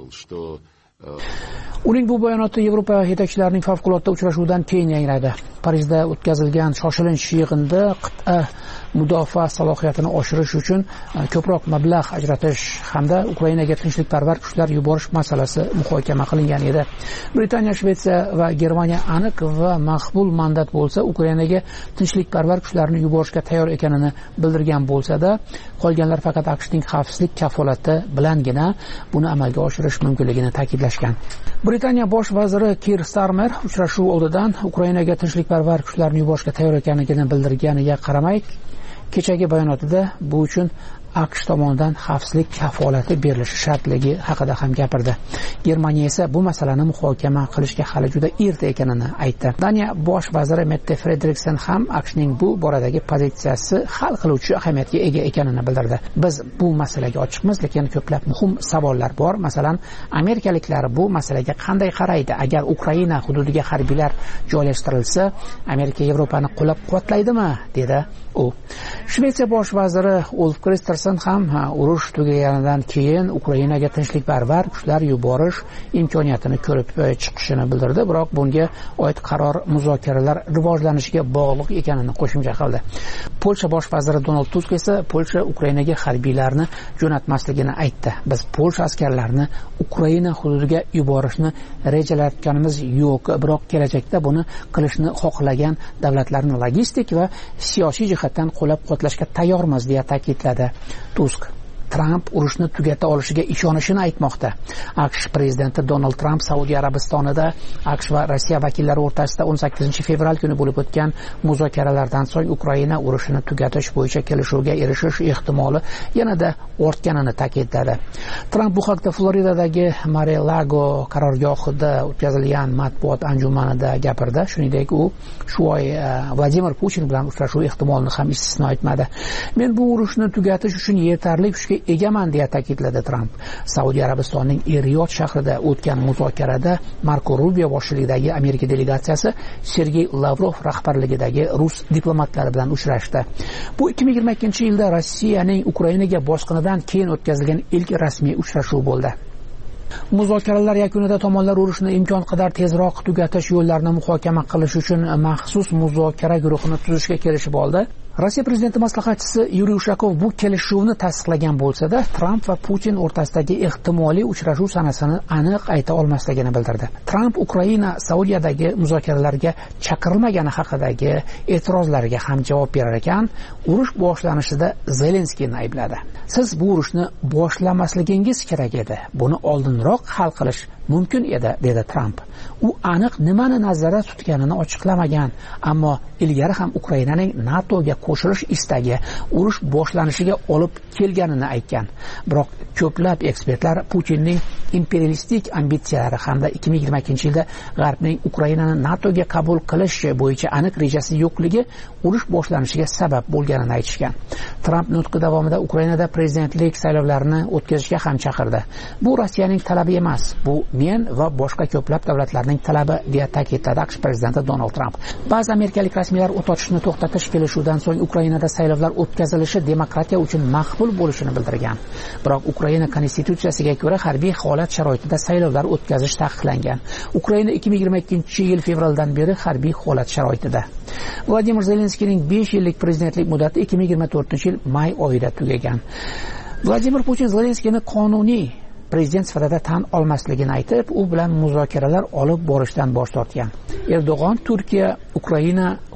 Uning bu bayonoti Yevropa yetakchilarining favqulodda uchrashuvidan keyin yangradi. Parijda o'tkazilgan shoshilinch yig'inda qit'a mudofaa salohiyatini oshirish uchun ko'proq mablag' ajratish hamda Ukrainaga tinchlikparvar kuchlar yuborish masalasi muhokama qilingan edi. Britaniya, Shvetsiya va Germaniya aniq va maqbul mandat bo'lsa, Ukrainaga tinchlikparvar kuchlarni yuborishga tayyor ekanini bildirgan bo'lsa-da, qolganlar faqat AQShning xavfsizlik kafolati bilangina buni amalga oshirish mumkinligini ta'kidlashgan. Britaniya bosh vaziri Keir Starmer uchrashuv oldidan Ukrainaga tinchlikparvar kuchlarni yuborishga tayyor ekanligini bildirganiga qaramay, kechagi bayonotida bu uchun AQSh tomonidan xavfsizlik kafolati berilishi shartligi haqida ham gapirdi. Germaniya esa bu masalani muhokama qilishga hali juda erta ekanini aytdi. Daniya bosh vaziri Mette Frederiksen ham AQShning bu boradagi pozitsiyasi hal qiluvchi ahamiyatga ega ekanini bildirdi. Biz bu masalaga ochiqmiz, lekin ko'plab muhim savollar bor. Masalan, amerikaliklar bu masalaga qanday qaraydi? Agar Ukraina hududiga harbiylar joylashtirilsa, Amerika Yevropani qo'llab-quvvatlaydimi? dedi u. Shvetsiya bosh vaziri Ulf Kristersson ham urush tugaganidan keyin Ukrainaga tinchlikparvar kuchlar yuborish imkoniyatini ko'rib chiqishini bildirdi, biroq bunga oid qaror muzokaralar rivojlanishiga bog'liq ekanini qo'shimcha qildi. Polsha bosh vaziri Donald Tusk esa Polsha Ukrainaga harbiylarni jo'natmasligini aytdi. Biz Polsha askarlarini Ukraina hududiga yuborishni rejalayotganimiz yo'q, biroq kelajakda buni qilishni xohlagan davlatlarni logistik va siyosiy jihatdan qo'llab-quvvatlashga tayyormiz deya ta'kidladi Tusk. Trump urushni tugata olishiga ishonishini aytmoqda. AQSh prezidenti Donald Trump Saudiya Arabistonida AQSh va Rossiya vakillari o'rtasida 18-fevral kuni bo'lib o'tgan muzokaralardan so'ng Ukraina urushini tugatish bo'yicha kelishuvga erishish ehtimoli yanada ortganini ta'kidladi. Trump bu haqda Floridadagi Mar-a-Lago qarorgohida o'tkazilgan matbuot anjumanida gapirdi. Shuningdek, u shu oy Vladimir Putin bilan uchrashuv ehtimolini ham istisno etmadi. Men bu urushni tugatish uchun yetarli kuchga egaman deya ta'kidladi Trump. Saudiya Arabistonining Riyod shahrida o'tgan muzokarada Marko Rubio boshchiligidagi Amerika delegatsiyasi Sergey Lavrov rahbarligidagi rus diplomatlari bilan uchrashdi. Bu 2022-yilda Rossiyaning Ukrainaga bosqinidan keyin o'tkazilgan ilk rasmiy uchrashuv bo'ldi. Muzokaralar yakunida tomonlar urushni imkon qadar tezroq tugatish yo'llarini muhokama qilish uchun maxsus muzokara guruhini tuzishga kelishib oldi. Rossiya prezidenti maslahatchisi Yuriy Ushakov bu kelishuvni tasdiqlagan bo'lsa-da, Trump va Putin o'rtasidagi ehtimoliy uchrashuv sanasini aniq ayta olmasligini bildirdi. Trump Ukraina Saudiyadagi muzokaralarga chaqirilmagani haqidagi e'tirozlarga ham javob berar ekan, urush boshlanishida Zelenskiyni aybladi. Siz bu urushni boshlamasligingiz kerak edi. Buni oldinroq hal qilish mumkin edi, dedi Trump. U aniq nimani nazarda tutganini ochiqlamagan, ammo ilgari ham Ukrainaning NATOga qo'shilish istagi urush boshlanishiga olib kelganini aytgan. Biroq ko'plab ekspertlar Putinning imperialistik ambitsiyalari hamda 2022-yilda G'arbning Ukrainani NATOga qabul qilish bo'yicha aniq rejasi yo'qligi urush boshlanishiga sabab bo'lganini aytishgan. Trump nutqi davomida Ukrainada prezidentlik saylovlarini o'tkazishga ham chaqirdi. Bu Rossiyaning talabi emas, bu men va boshqa ko'plab davlatlarning talabi deya ta'kidladi AQSh prezidenti Donald Trump. Ba'zi amerikalik rasmiylar o't ochishni to'xtatish kelishuvidan so'ng Ukrainada saylovlar o'tkazilishi demokratiya uchun maqbul bo'lishini bildirgan. Biroq Ukraina konstitutsiyasiga ko'ra harbiy holat sharoitida saylovlar o'tkazish taqiqlangan. Ukraina 2022-yil fevraldan beri harbiy holat sharoitida. Vladimir Zelenskiyning 5 yillik prezidentlik muddati 2024-yil may oyida tugagan. Vladimir Putin Zelenskiyni qonuniy prezident sifatida tan olmasligini aytib, u bilan muzokaralar olib borishdan bosh tortgan. Erdo'g'on Turkiya Ukraina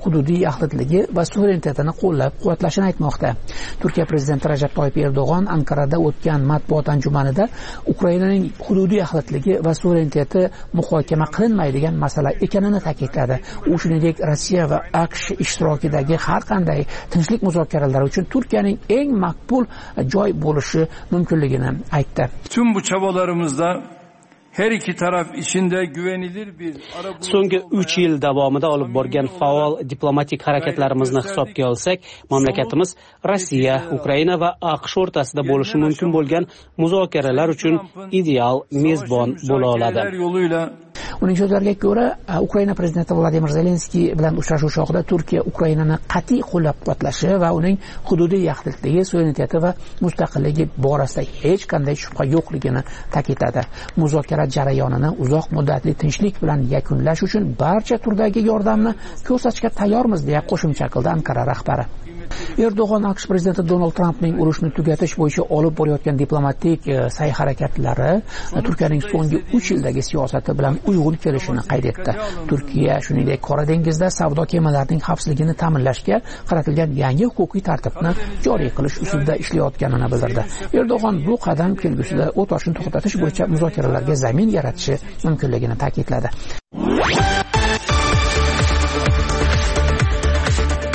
hududiy yaxlitligi va suverenitetini qo'llab-quvvatlashini aytmoqda. Turkiya prezidenti Rajab Toyyib Erdo'g'on Ankarada o'tgan matbuot anjumanida Ukrainaning hududiy yaxlitligi va suvereniteti muhokama qilinmaydigan masala ekanini ta'kidladi. U shuningdek Rossiya va AQSh ishtirokidagi har qanday tinchlik muzokaralari uchun Turkiyaning eng maqbul joy bo'lishi mumkinligini aytdi. Tüm bu çabalarımızda her iki taraf içinde güvenilir bir so'nggi 3 yil davomida olib borgan faol diplomatik harakatlarimizni hisobga olsak, mamlakatimiz Rossiya, Ukraina va AQSh o'rtasida bo'lishi mumkin bo'lgan muzokaralar uchun ideal mezbon bo'la oladi. Uning so'zlariga ko'ra, Ukraina prezidenti Vladimir Zelenskiy bilan uchrashuv chog'ida Turkiya Ukrainani qat'iy qo'llab-quvvatlashi va uning hududiy yaxlitligi, suvereniteti va mustaqilligi borasida hech qanday shubha yo'qligini ta'kidladi. Muzokara jarayonini uzoq muddatli tinchlik bilan yakunlash uchun barcha turdagi yordamni ko'rsatishga tayyormiz deya qo'shimcha qildi Ankara rahbari. Erdo'g'on AQSh prezidenti Donald Trampning urushni tugatish bo'yicha olib borayotgan diplomatik sa'y-harakatlari Turkiyaning so'nggi 3 yildagi siyosati bilan uyg'un kelishini qayd etdi. Turkiya shuningdek Qora dengizda savdo kemalarining xavfsizligini ta'minlashga qaratilgan yangi huquqiy tartibni joriy qilish ustida ishlayotganini bildirdi. Erdo'g'on bu qadam kelgusida o't ochishni to'xtatish bo'yicha muzokaralarga zamin yaratishi mumkinligini ta'kidladi.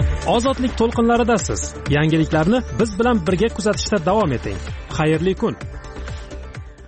Ozodlik to'lqinlaridasiz. Yangiliklarni biz bilan birga kuzatishda davom eting. Xayrli kun.